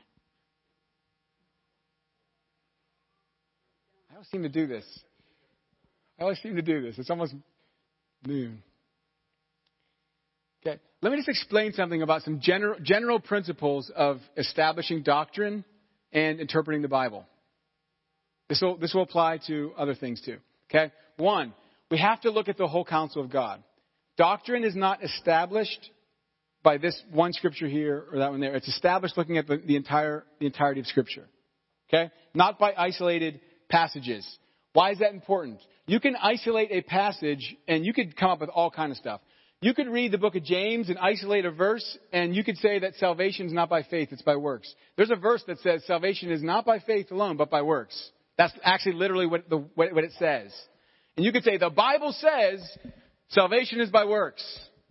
Speaker 2: I always seem to do this. I always seem to do this. It's almost noon. Okay. Let me just explain something about some general, general principles of establishing doctrine and interpreting the Bible. This will, this will apply to other things too. Okay. One. We have to look at the whole counsel of God. Doctrine is not established by this one scripture here or that one there. It's established looking at the, the entire the entirety of Scripture. Okay? Not by isolated passages. Why is that important? You can isolate a passage and you could come up with all kind of stuff. You could read the book of James and isolate a verse, and you could say that salvation is not by faith, it's by works. There's a verse that says salvation is not by faith alone, but by works. That's actually literally what, the, what, what it says. And you could say the Bible says salvation is by works.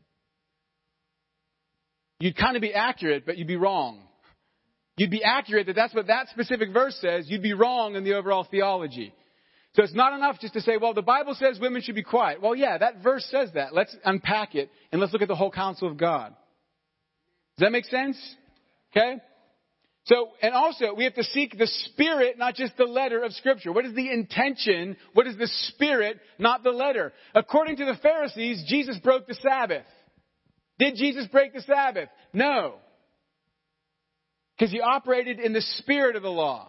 Speaker 2: You'd kind of be accurate, but you'd be wrong. You'd be accurate that that's what that specific verse says. You'd be wrong in the overall theology. So it's not enough just to say, well, the Bible says women should be quiet. Well, yeah, that verse says that. Let's unpack it and let's look at the whole counsel of God. Does that make sense? Okay? So, and also, we have to seek the spirit, not just the letter of Scripture. What is the intention? What is the spirit, not the letter? According to the Pharisees, Jesus broke the Sabbath. Did Jesus break the Sabbath? No. Because he operated in the spirit of the law.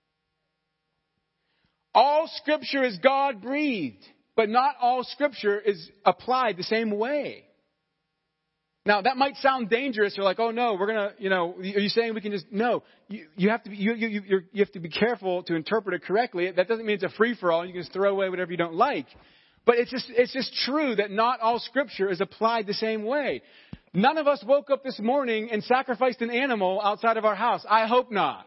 Speaker 2: All Scripture is God-breathed, but not all Scripture is applied the same way. Now, that might sound dangerous. You're like, oh no, we're going to, you know, are you saying we can just, no. You, you have to be, you, you, you're, you have to be careful to interpret it correctly. That doesn't mean it's a free-for-all. You can just throw away whatever you don't like. But it's just, it's just true that not all Scripture is applied the same way. None of us woke up this morning and sacrificed an animal outside of our house. I hope not.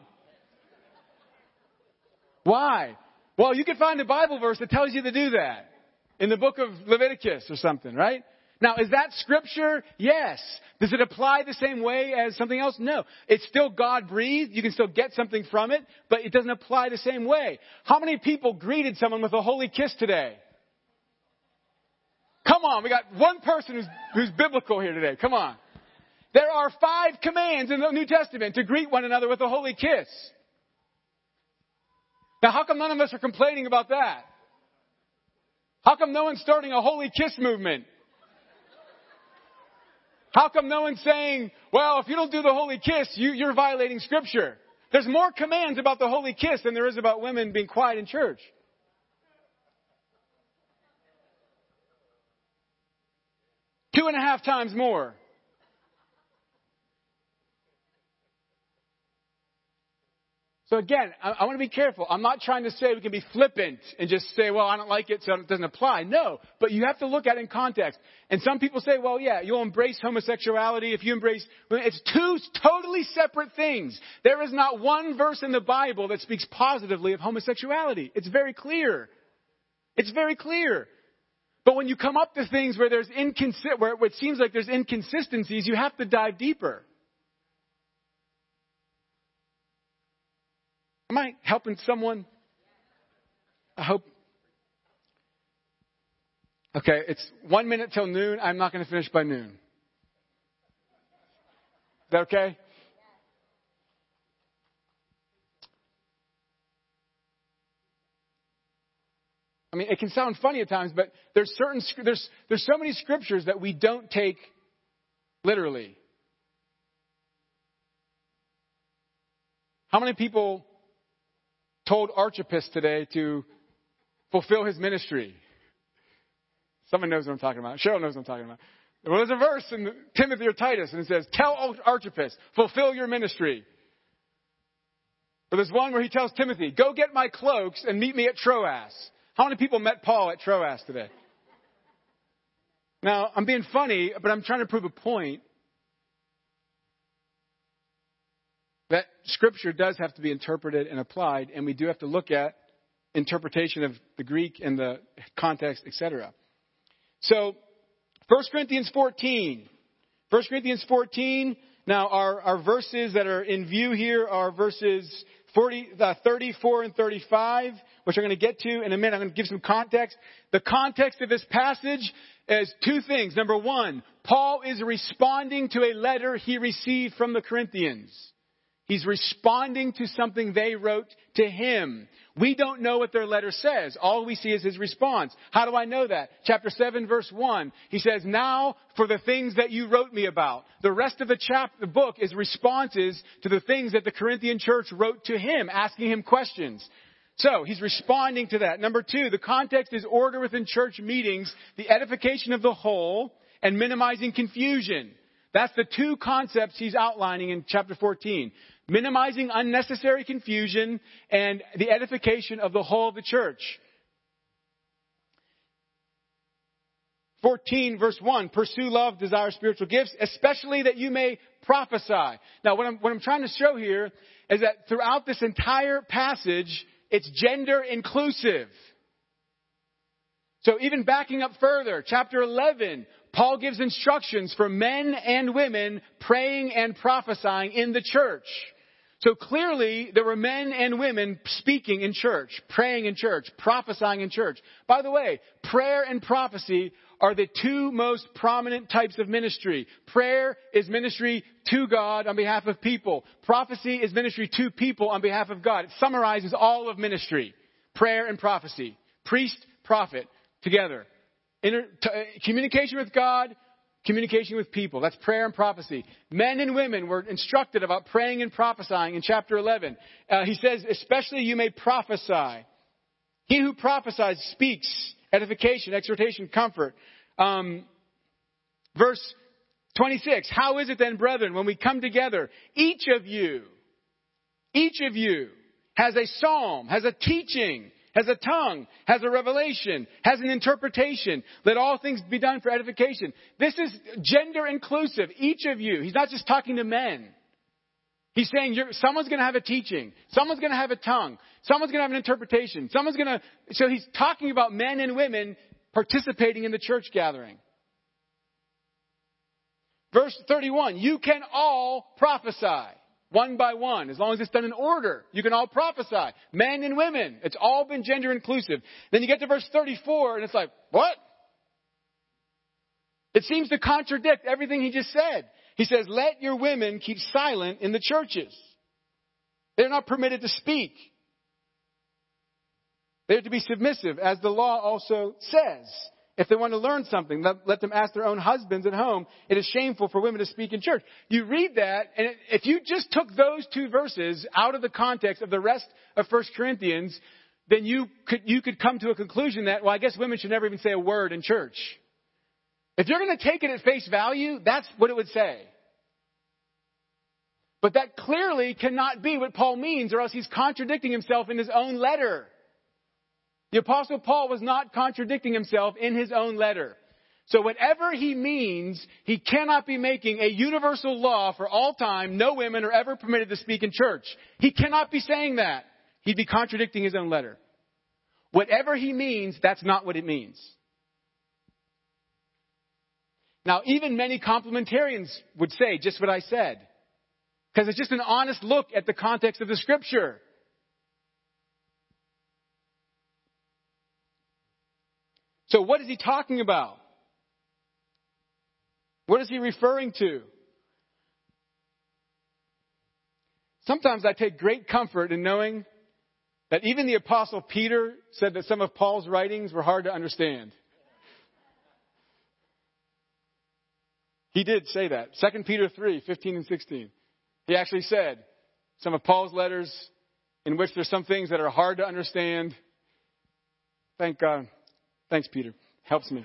Speaker 2: Why? Well, you can find a Bible verse that tells you to do that in the book of Leviticus or something, right? Now, is that Scripture? Yes. Does it apply the same way as something else? No. It's still God-breathed. You can still get something from it, but it doesn't apply the same way. How many people greeted someone with a holy kiss today? Come on, we got one person who's, who's biblical here today. Come on. There are five commands in the New Testament to greet one another with a holy kiss. Now, how come none of us are complaining about that? How come no one's starting a holy kiss movement? How come no one's saying, well, if you don't do the holy kiss, you, you're violating Scripture? There's more commands about the holy kiss than there is about women being quiet in church. Two and a half times more. So again, I, I want to be careful. I'm not trying to say we can be flippant and just say, well, I don't like it, so it doesn't apply. No, but you have to look at it in context. And some people say, well, yeah, you'll embrace homosexuality if you embrace... It's two totally separate things. There is not one verse in the Bible that speaks positively of homosexuality. It's very clear. It's very clear. But when you come up to things where there's inconsist- where it seems like there's inconsistencies, you have to dive deeper. Am I helping someone? I hope. Okay, it's one minute till noon. I'm not going to finish by noon. Is that okay? I mean, it can sound funny at times, but there's certain there's there's so many scriptures that we don't take literally. How many people told Archippus today to fulfill his ministry? Someone knows what I'm talking about. Cheryl knows what I'm talking about. Well, there's a verse in Timothy or Titus, and it says, tell Archippus, fulfill your ministry. But there's one where he tells Timothy, go get my cloaks and meet me at Troas. How many people met Paul at Troas today? Now, I'm being funny, but I'm trying to prove a point. That Scripture does have to be interpreted and applied, and we do have to look at interpretation of the Greek and the context, et cetera. So, First Corinthians fourteen. First Corinthians fourteen. Now, our, our verses that are in view here are verses forty, uh, thirty-four and thirty-five, which I'm going to get to in a minute. I'm going to give some context. The context of this passage is two things. Number one, Paul is responding to a letter he received from the Corinthians. He's responding to something they wrote to him. We don't know what their letter says. All we see is his response. How do I know that? Chapter seven, verse one. He says, now for the things that you wrote me about. The rest of the chapter, the book is responses to the things that the Corinthian church wrote to him, asking him questions. So he's responding to that. Number two, the context is order within church meetings, the edification of the whole, and minimizing confusion. That's the two concepts he's outlining in chapter fourteen. Minimizing unnecessary confusion and the edification of the whole of the church. fourteen verse one, pursue love, desire spiritual gifts, especially that you may prophesy. Now what I'm, what I'm trying to show here is that throughout this entire passage, it's gender inclusive. So even backing up further, chapter eleven, Paul gives instructions for men and women praying and prophesying in the church. So clearly, there were men and women speaking in church, praying in church, prophesying in church. By the way, prayer and prophecy are the two most prominent types of ministry. Prayer is ministry to God on behalf of people. Prophecy is ministry to people on behalf of God. It summarizes all of ministry. Prayer and prophecy. Priest, prophet, together. Inter- t- communication with God, communication with people. That's prayer and prophecy. Men and women were instructed about praying and prophesying in chapter eleven. Uh, he says, especially you may prophesy. He who prophesies speaks edification, exhortation, comfort. Um, verse twenty-six, how is it then, brethren, when we come together, each of you, each of you has a psalm, has a teaching, has a tongue, has a revelation, has an interpretation. Let all things be done for edification. This is gender inclusive. Each of you. He's not just talking to men. He's saying you're, someone's going to have a teaching. Someone's going to have a tongue. Someone's going to have an interpretation. Someone's going to... So he's talking about men and women participating in the church gathering. Verse thirty-one, you can all prophesy. One by one, as long as it's done in order. You can all prophesy. Men and women. It's all been gender inclusive. Then you get to verse thirty-four and it's like, what? It seems to contradict everything he just said. He says, let your women keep silent in the churches. They're not permitted to speak. They're to be submissive, as the law also says. If they want to learn something, let, let them ask their own husbands at home. It is shameful for women to speak in church. You read that, and if you just took those two verses out of the context of the rest of First Corinthians, then you could, you could come to a conclusion that, well, I guess women should never even say a word in church. If you're going to take it at face value, that's what it would say. But that clearly cannot be what Paul means, or else he's contradicting himself in his own letter. The Apostle Paul was not contradicting himself in his own letter. So whatever he means, he cannot be making a universal law for all time. No women are ever permitted to speak in church. He cannot be saying that. He'd be contradicting his own letter. Whatever he means, that's not what it means. Now, even many complementarians would say just what I said. Because it's just an honest look at the context of the Scripture. So what is he talking about? What is he referring to? Sometimes I take great comfort in knowing that even the Apostle Peter said that some of Paul's writings were hard to understand. He did say that. Second Peter three, fifteen and sixteen. He actually said some of Paul's letters in which there's some things that are hard to understand. Thank God. Thanks, Peter. Helps me.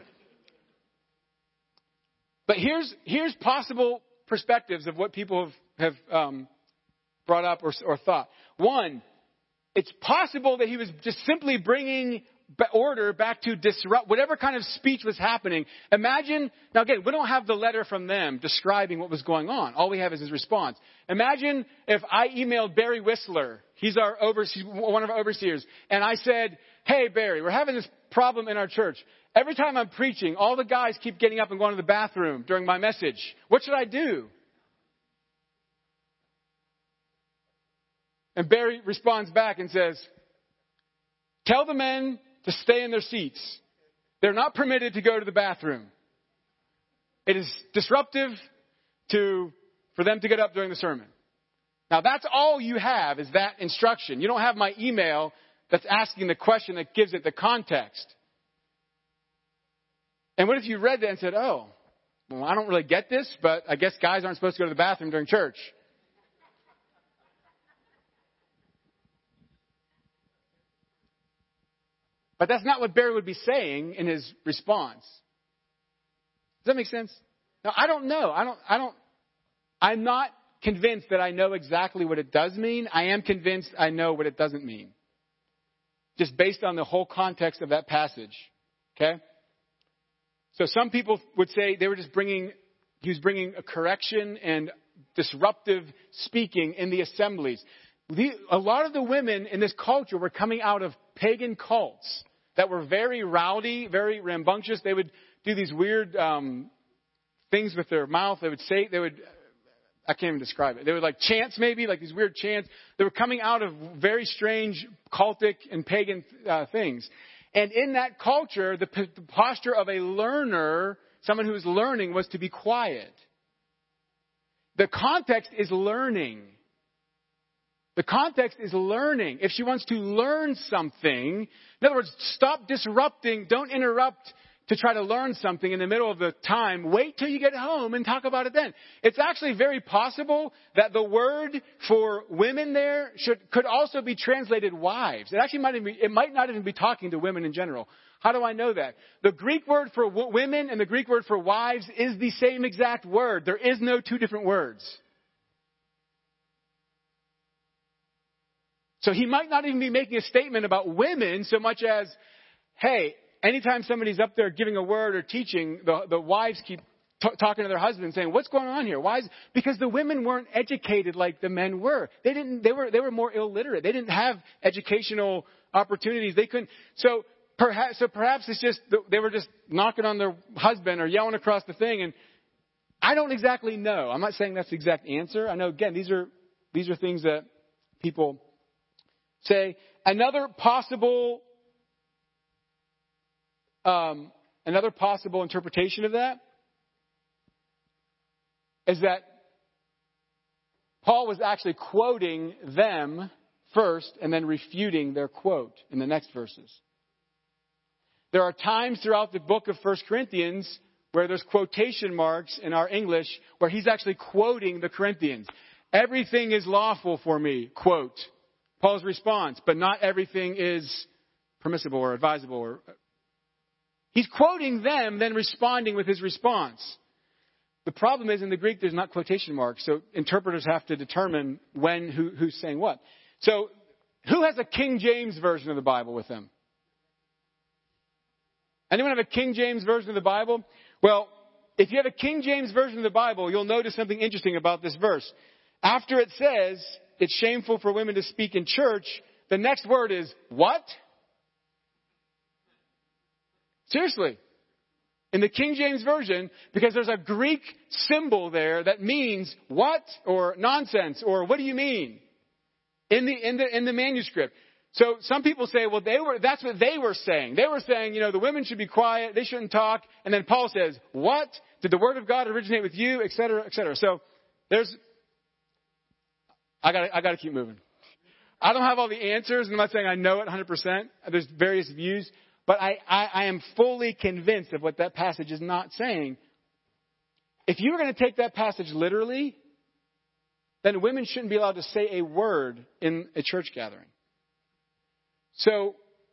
Speaker 2: But here's here's possible perspectives of what people have, have um, brought up or, or thought. One, it's possible that he was just simply bringing order back to disrupt whatever kind of speech was happening. Imagine, now again, we don't have the letter from them describing what was going on. All we have is his response. Imagine if I emailed Barry Whistler. He's our overseer, one of our overseers. And I said, hey, Barry, we're having this problem in our church. Every time I'm preaching, all the guys keep getting up and going to the bathroom during my message. What should I do? And Barry responds back and says, tell the men to stay in their seats. They're not permitted to go to the bathroom. It is disruptive to, for them to get up during the sermon. Now that's all you have is that instruction. You don't have my email that's asking the question that gives it the context. And what if you read that and said, oh, well, I don't really get this, but I guess guys aren't supposed to go to the bathroom during church. But that's not what Barry would be saying in his response. Does that make sense? Now, I don't know. I don't, I don't, I'm not convinced that I know exactly what it does mean. I am convinced I know what it doesn't mean. Just based on the whole context of that passage. Okay? So some people would say they were just bringing, he was bringing a correction and disruptive speaking in the assemblies. The, a lot of the women in this culture were coming out of pagan cults that were very rowdy, very rambunctious. They would do these weird um, things with their mouth. They would say, they would, I can't even describe it. They would like chants maybe, like these weird chants. They were coming out of very strange cultic and pagan uh, things. And in that culture, the, p- the posture of a learner, someone who is learning, was to be quiet. The context is learning. The context is learning. If she wants to learn something, in other words, stop disrupting, don't interrupt to try to learn something in the middle of the time. Wait till you get home and talk about it then. It's actually very possible that the word for women there should could also be translated wives. It actually might even be, it might not even be talking to women in general. How do I know that? The Greek word for w- women and the Greek word for wives is the same exact word. There is no two different words. So he might not even be making a statement about women so much as, hey, anytime somebody's up there giving a word or teaching, the, the wives keep t- talking to their husbands saying, what's going on here? Why is, because the women weren't educated like the men were. They didn't, they were, they were more illiterate. They didn't have educational opportunities. They couldn't. So perhaps, so perhaps it's just, they were just knocking on their husband or yelling across the thing. And I don't exactly know. I'm not saying that's the exact answer. I know, again, these are, these are things that people say. Another possible Um, another possible interpretation of that is that Paul was actually quoting them first and then refuting their quote in the next verses. There are times throughout the book of First Corinthians where there's quotation marks in our English where he's actually quoting the Corinthians. Everything is lawful for me, quote. Paul's response, but not everything is permissible or advisable or he's quoting them, then responding with his response. The problem is in the Greek, there's not quotation marks. So interpreters have to determine when, who, who's saying what. So who has a King James version of the Bible with them? Anyone have a King James version of the Bible? Well, if you have a King James version of the Bible, you'll notice something interesting about this verse. After it says it's shameful for women to speak in church, the next word is what? Seriously. In the King James Version, because there's a Greek symbol there that means what or nonsense or what do you mean in the in the in the manuscript. So some people say, well, they were that's what they were saying. They were saying, you know, the women should be quiet, they shouldn't talk. And then Paul says, what? Did the word of God originate with you, et cetera, et cetera. So there's I got I got to keep moving. I don't have all the answers, and I'm not saying I know it one hundred percent. There's various views. But I, I, I am fully convinced of what that passage is not saying. If you were going to take that passage literally, then women shouldn't be allowed to say a word in a church gathering. So,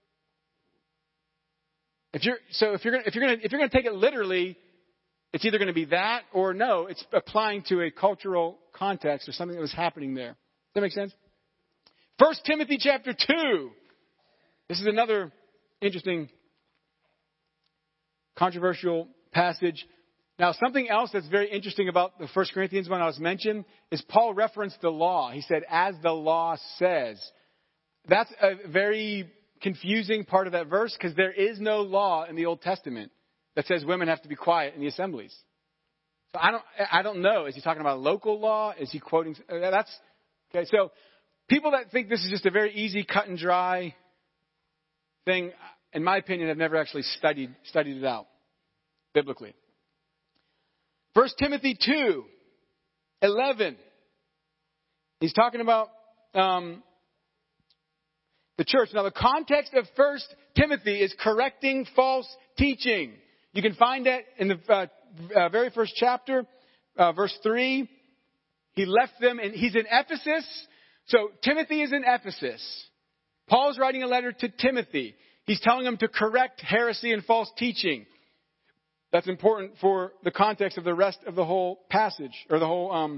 Speaker 2: if you're so if you're going if you're going if you're going to take it literally, it's either going to be that or no, it's applying to a cultural context or something that was happening there. Does that make sense? First Timothy chapter two. This is another interesting, controversial passage. Now, something else that's very interesting about the First Corinthians one I was mentioned is Paul referenced the law. He said, as the law says. That's a very confusing part of that verse because there is no law in the Old Testament that says women have to be quiet in the assemblies. So I don't, I don't know. Is he talking about local law? Is he quoting? That's okay. So people that think this is just a very easy, cut and dry thing, in my opinion, have never actually studied studied it out biblically. First Timothy two, eleven. He's talking about um, the church. Now, the context of First Timothy is correcting false teaching. You can find that in the uh, uh, very first chapter, uh, verse three. He left them, and he's in Ephesus. So Timothy is in Ephesus. Paul's writing a letter to Timothy. He's telling him to correct heresy and false teaching. That's important for the context of the rest of the whole passage, or the whole um,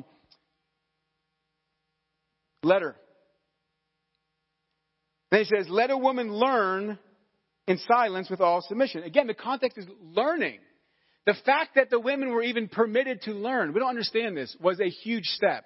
Speaker 2: letter. Then he says, let a woman learn in silence with all submission. Again, the context is learning. The fact that the women were even permitted to learn, we don't understand this, was a huge step.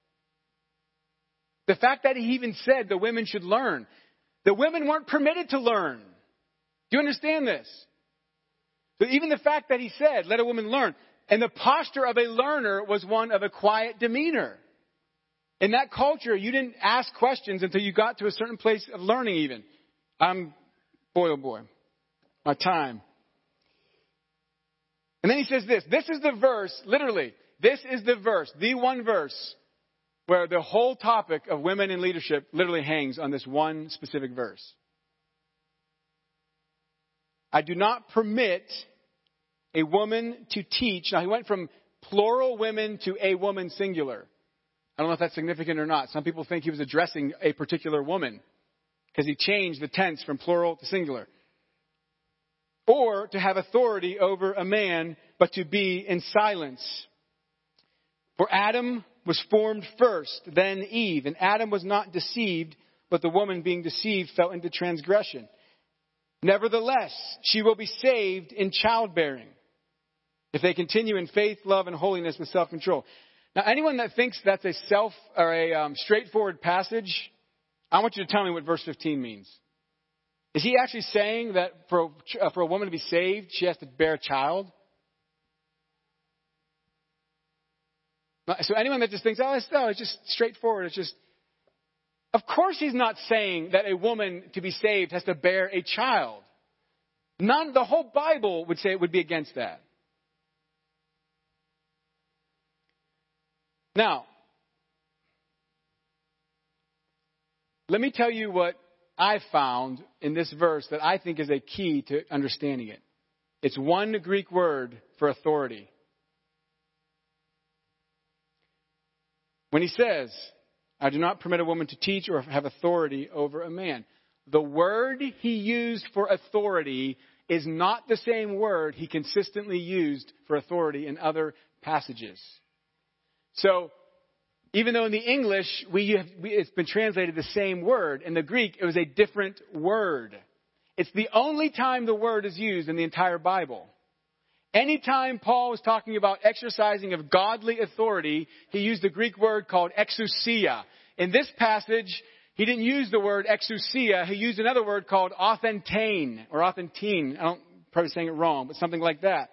Speaker 2: The fact that he even said the women should learn. The women weren't permitted to learn. Do you understand this? So even the fact that he said, let a woman learn, and the posture of a learner was one of a quiet demeanor. In that culture, you didn't ask questions until you got to a certain place of learning even. I'm, boy, oh boy, my time. And then he says this, this is the verse, literally, this is the verse, the one verse, where the whole topic of women in leadership literally hangs on this one specific verse. I do not permit a woman to teach. Now, he went from plural women to a woman singular. I don't know if that's significant or not. Some people think he was addressing a particular woman because he changed the tense from plural to singular. Or to have authority over a man, but to be in silence. For Adam was formed first, then Eve. And Adam was not deceived, but the woman being deceived fell into transgression. Nevertheless, she will be saved in childbearing, if they continue in faith, love, and holiness with self-control. Now, anyone that thinks that's a self or a um, straightforward passage, I want you to tell me what verse fifteen means. Is he actually saying that for uh, for a woman to be saved, she has to bear a child? So anyone that just thinks, oh, it's, no, it's just straightforward, it's just... Of course he's not saying that a woman to be saved has to bear a child. None, the whole Bible would say it would be against that. Now, let me tell you what I found in this verse that I think is a key to understanding it. It's one Greek word for authority. When he says, I do not permit a woman to teach or have authority over a man. The word he used for authority is not the same word he consistently used for authority in other passages. So, even though in the English we have, we, it's been translated the same word, in the Greek it was a different word. It's the only time the word is used in the entire Bible. Anytime Paul was talking about exercising of godly authority, he used the Greek word called exousia. In this passage, he didn't use the word exousia. He used another word called authentane or authentine. I don't probably saying it wrong, but something like that.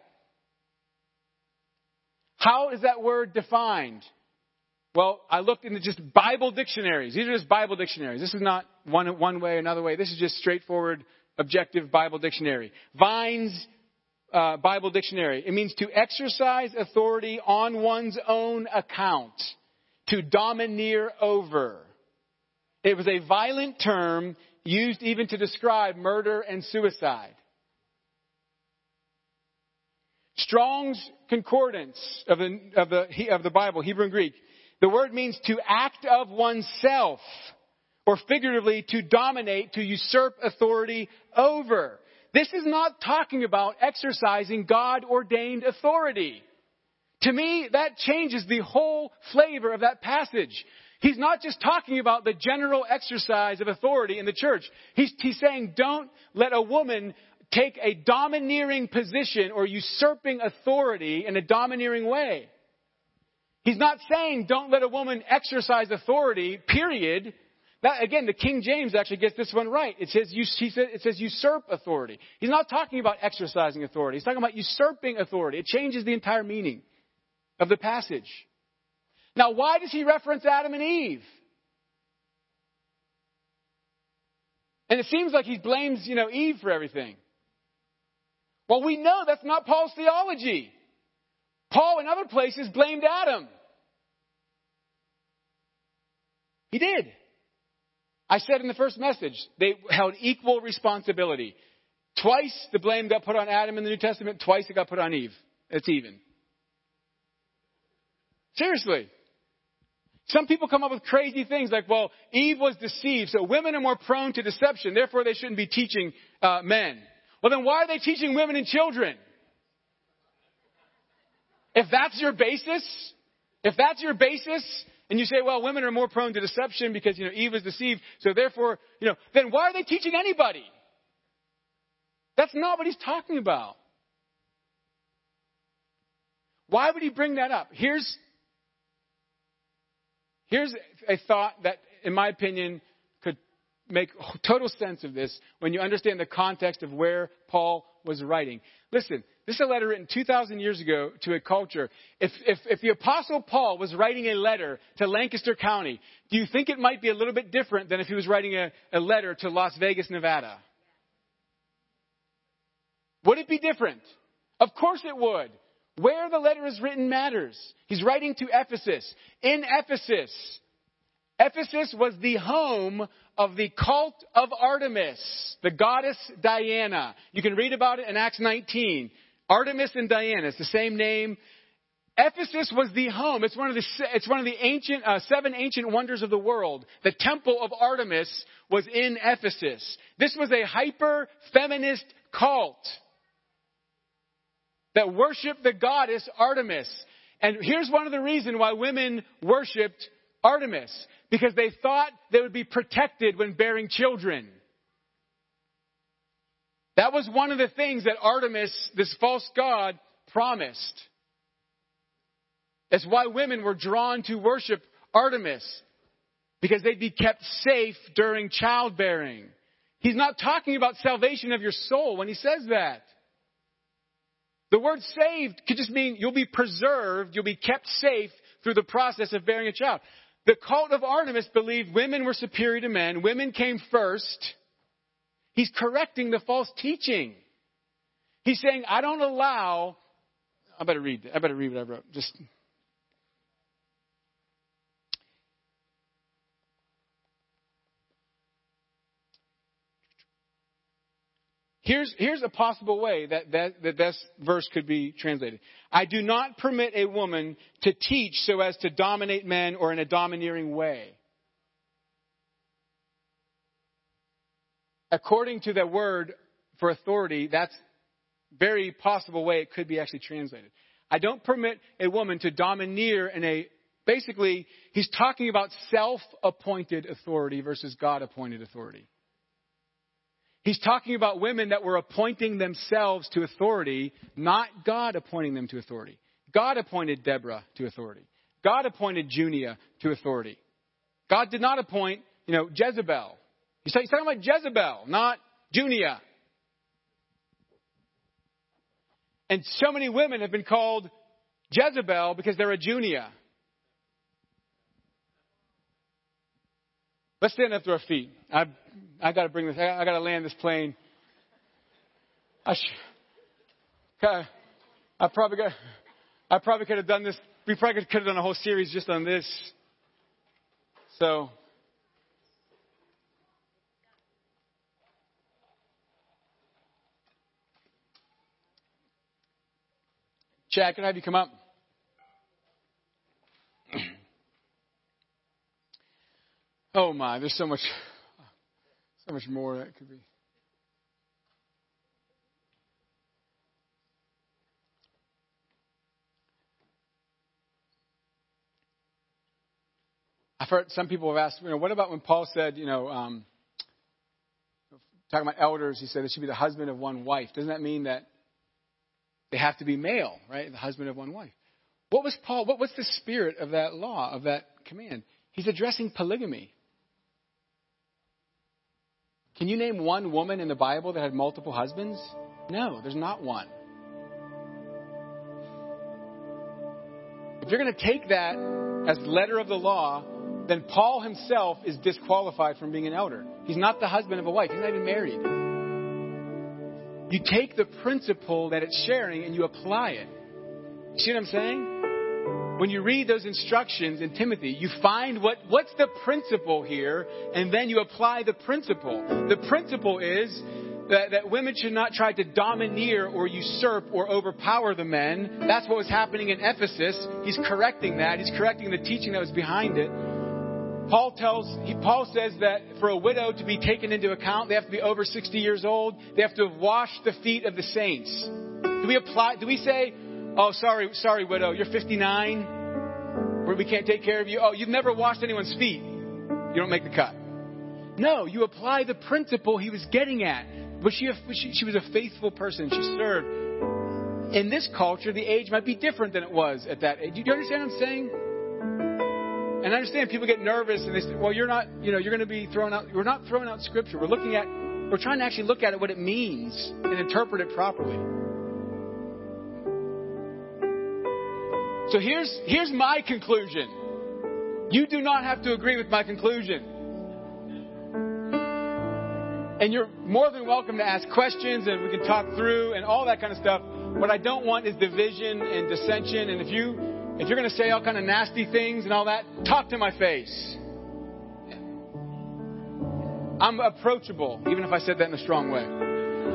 Speaker 2: How is that word defined? Well, I looked into just Bible dictionaries. These are just Bible dictionaries. This is not one one way or another way. This is just straightforward, objective Bible dictionary. Vine's uh, Bible dictionary. It means to exercise authority on one's own account, to domineer over. It was a violent term used even to describe murder and suicide. Strong's Concordance of the of the of the Bible, Hebrew and Greek. The word means to act of oneself, or figuratively to dominate, to usurp authority over. This is not talking about exercising God-ordained authority. To me, that changes the whole flavor of that passage. He's not just talking about the general exercise of authority in the church. He's, he's saying don't let a woman take a domineering position or usurping authority in a domineering way. He's not saying don't let a woman exercise authority, period. That, again, the King James actually gets this one right. It says, he said, it says usurp authority. He's not talking about exercising authority. He's talking about usurping authority. It changes the entire meaning of the passage. Now, why does he reference Adam and Eve? And it seems like he blames, you know, Eve for everything. Well, we know that's not Paul's theology. Paul, in other places, blamed Adam. He did. I said in the first message, they held equal responsibility. Twice the blame got put on Adam in the New Testament, twice it got put on Eve. It's even. Seriously. Some people come up with crazy things like, well, Eve was deceived, so women are more prone to deception, therefore they shouldn't be teaching uh, men. Well, then why are they teaching women and children? If that's your basis, if that's your basis, and you say, well, women are more prone to deception because, you know, Eve was deceived, so therefore, you know, then why are they teaching anybody? That's not what he's talking about. Why would he bring that up? Here's, here's a thought that, in my opinion, could make total sense of this when you understand the context of where Paul was writing. Listen, this is a letter written two thousand years ago to a culture. If, if, if the Apostle Paul was writing a letter to Lancaster County, do you think it might be a little bit different than if he was writing a, a letter to Las Vegas, Nevada? Would it be different? Of course it would. Where the letter is written matters. He's writing to Ephesus. In Ephesus, Ephesus was the home of the cult of Artemis, the goddess Diana. You can read about it in Acts nineteen. Artemis and Diana, it's the same name. Ephesus was the home. It's one of the it's one of the ancient uh, seven ancient wonders of the world. The temple of Artemis was in Ephesus. This was a hyper feminist cult that worshiped the goddess Artemis. And here's one of the reasons why women worshipped Artemis. Because they thought they would be protected when bearing children. That was one of the things that Artemis, this false god, promised. That's why women were drawn to worship Artemis. Because they'd be kept safe during childbearing. He's not talking about salvation of your soul when he says that. The word saved could just mean you'll be preserved, you'll be kept safe through the process of bearing a child. The cult of Artemis believed women were superior to men. Women came first. He's correcting the false teaching. He's saying, I don't allow... I better read. I better read what I wrote. Just... Here's, here's a possible way that, that, that this verse could be translated. I do not permit a woman to teach so as to dominate men or in a domineering way. According to the word for authority, that's a very possible way it could be actually translated. I don't permit a woman to domineer in a... Basically, he's talking about self-appointed authority versus God-appointed authority. He's talking about women that were appointing themselves to authority, not God appointing them to authority. God appointed Deborah to authority. God appointed Junia to authority. God did not appoint, you know, Jezebel. He's talking about Jezebel, not Junia. And so many women have been called Jezebel because they're a Junia. Let's stand up to our feet. I I got to bring this. I got to land this plane. I sh- I probably got. I probably could have done this. We probably could have done a whole series just on this. So. Chad, can I have you come up? Oh my, there's so much, so much more that could be. I've heard some people have asked, you know, what about when Paul said, you know, um, talking about elders, he said it should be the husband of one wife. Doesn't that mean that they have to be male, right? The husband of one wife. What was Paul, what, what's the spirit of that law, of that command? He's addressing polygamy. Can you name one woman in the Bible that had multiple husbands? No, there's not one. If you're going to take that as letter of the law, then Paul himself is disqualified from being an elder. He's not the husband of a wife. He's not even married. You take the principle that it's sharing and you apply it. You see what I'm saying? When you read those instructions in Timothy, you find what, what's the principle here, and then you apply the principle. The principle is that, that women should not try to domineer or usurp or overpower the men. That's what was happening in Ephesus. He's correcting that. He's correcting the teaching that was behind it. Paul tells, he, Paul says that for a widow to be taken into account, they have to be over sixty years old. They have to have washed the feet of the saints. Do we apply, do we say, Oh, sorry, sorry, widow, you're fifty-nine. Where we can't take care of you. Oh, you've never washed anyone's feet. You don't make the cut. No, you apply the principle he was getting at. Was she, a, she, she was a faithful person. She served. In this culture, the age might be different than it was at that age. Do you understand what I'm saying? And I understand people get nervous and they say, well, you're not, you know, you're going to be throwing out. We're not throwing out Scripture. We're looking at, we're trying to actually look at it, what it means, and interpret it properly. So here's, here's my conclusion. You do not have to agree with my conclusion. And you're more than welcome to ask questions and we can talk through and all that kind of stuff. What I don't want is division and dissension. And if, you, if you're going to say all kind of nasty things and all that, talk to my face. I'm approachable, even if I said that in a strong way.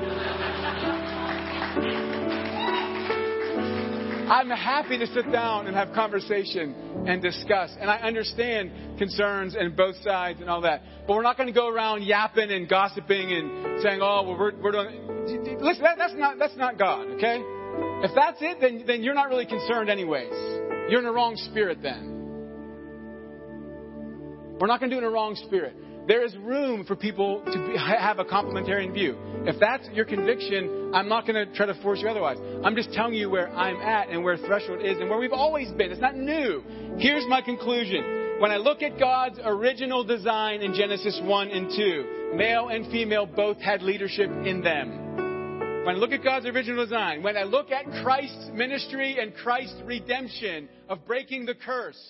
Speaker 2: I'm happy to sit down and have conversation and discuss. And I understand concerns and both sides and all that. But we're not going to go around yapping and gossiping and saying, oh, well, we're, we're doing... Listen, that, that's not that's not God, okay? If that's it, then, then you're not really concerned anyways. You're in the wrong spirit then. We're not going to do it in a wrong spirit. There is room for people to be, have a complementarian view. If that's your conviction, I'm not going to try to force you otherwise. I'm just telling you where I'm at and where Threshold is and where we've always been. It's not new. Here's my conclusion. When I look at God's original design in Genesis one and two, male and female both had leadership in them. When I look at God's original design, when I look at Christ's ministry and Christ's redemption of breaking the curse.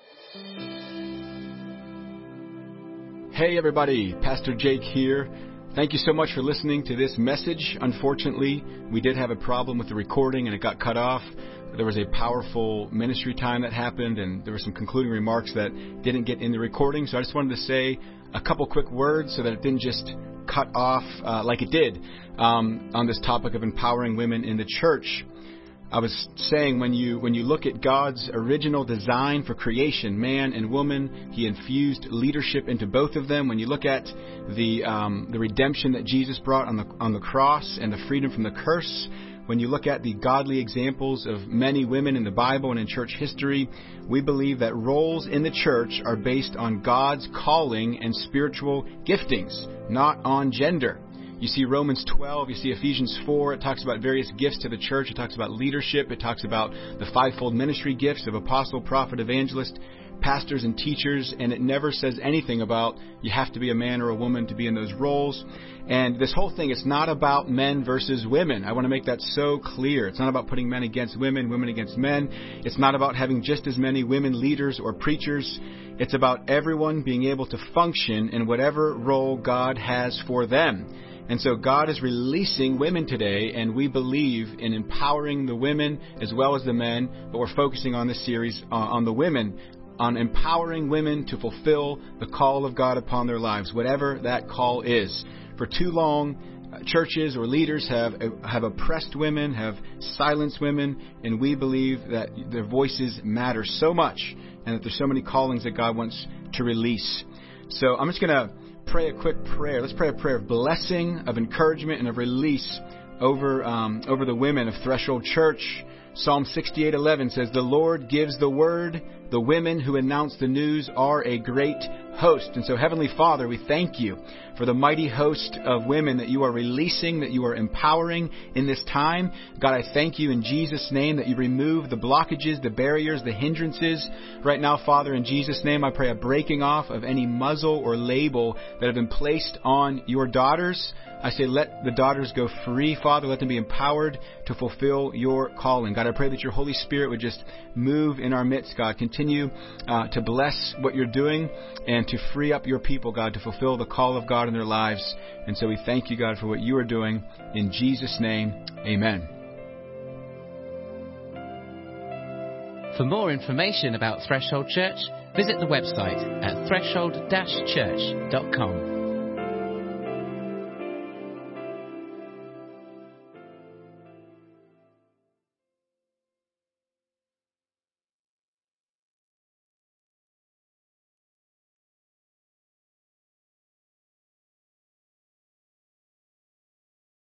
Speaker 3: Hey everybody, Pastor Jake here. Thank you so much for listening to this message. Unfortunately, we did have a problem with the recording and it got cut off. There was a powerful ministry time that happened and there were some concluding remarks that didn't get in the recording. So I just wanted to say a couple quick words so that it didn't just cut off uh, like it did um, on this topic of empowering women in the church. I was saying when you when you look at God's original design for creation, man and woman, He infused leadership into both of them. When you look at the um, the redemption that Jesus brought on the on the cross and the freedom from the curse, when you look at the godly examples of many women in the Bible and in church history, we believe that roles in the church are based on God's calling and spiritual giftings, not on gender. You see Romans twelve, you see Ephesians four, it talks about various gifts to the church, it talks about leadership, it talks about the fivefold ministry gifts of apostle, prophet, evangelist, pastors, and teachers, and it never says anything about you have to be a man or a woman to be in those roles. And this whole thing, it's not about men versus women. I want to make that so clear. It's not about putting men against women, women against men. It's not about having just as many women leaders or preachers. It's about everyone being able to function in whatever role God has for them. And so God is releasing women today, and we believe in empowering the women as well as the men, but we're focusing on this series uh, on the women, on empowering women to fulfill the call of God upon their lives, whatever that call is. For too long, uh, churches or leaders have uh, have oppressed women, have silenced women, and we believe that their voices matter so much, and that there's so many callings that God wants to release. So I'm just going to pray a quick prayer. Let's pray a prayer of blessing, of encouragement, and of release over um, over the women of Threshold Church. Psalm sixty-eight eleven says, "The Lord gives the word. The women who announce the news are a great host." And so, Heavenly Father, we thank you for the mighty host of women that you are releasing, that you are empowering in this time. God, I thank you in Jesus' name that you remove the blockages, the barriers, the hindrances. Right now, Father, in Jesus' name, I pray a breaking off of any muzzle or label that have been placed on your daughters. I say, let the daughters go free, Father. Let them be empowered to fulfill your calling. God, I pray that your Holy Spirit would just move in our midst, God. Continue uh, to bless what you're doing and to free up your people, God, to fulfill the call of God in their lives. And so we thank you, God, for what you are doing. In Jesus' name, amen.
Speaker 1: For more information about Threshold Church, visit the website at threshold dash church dot com.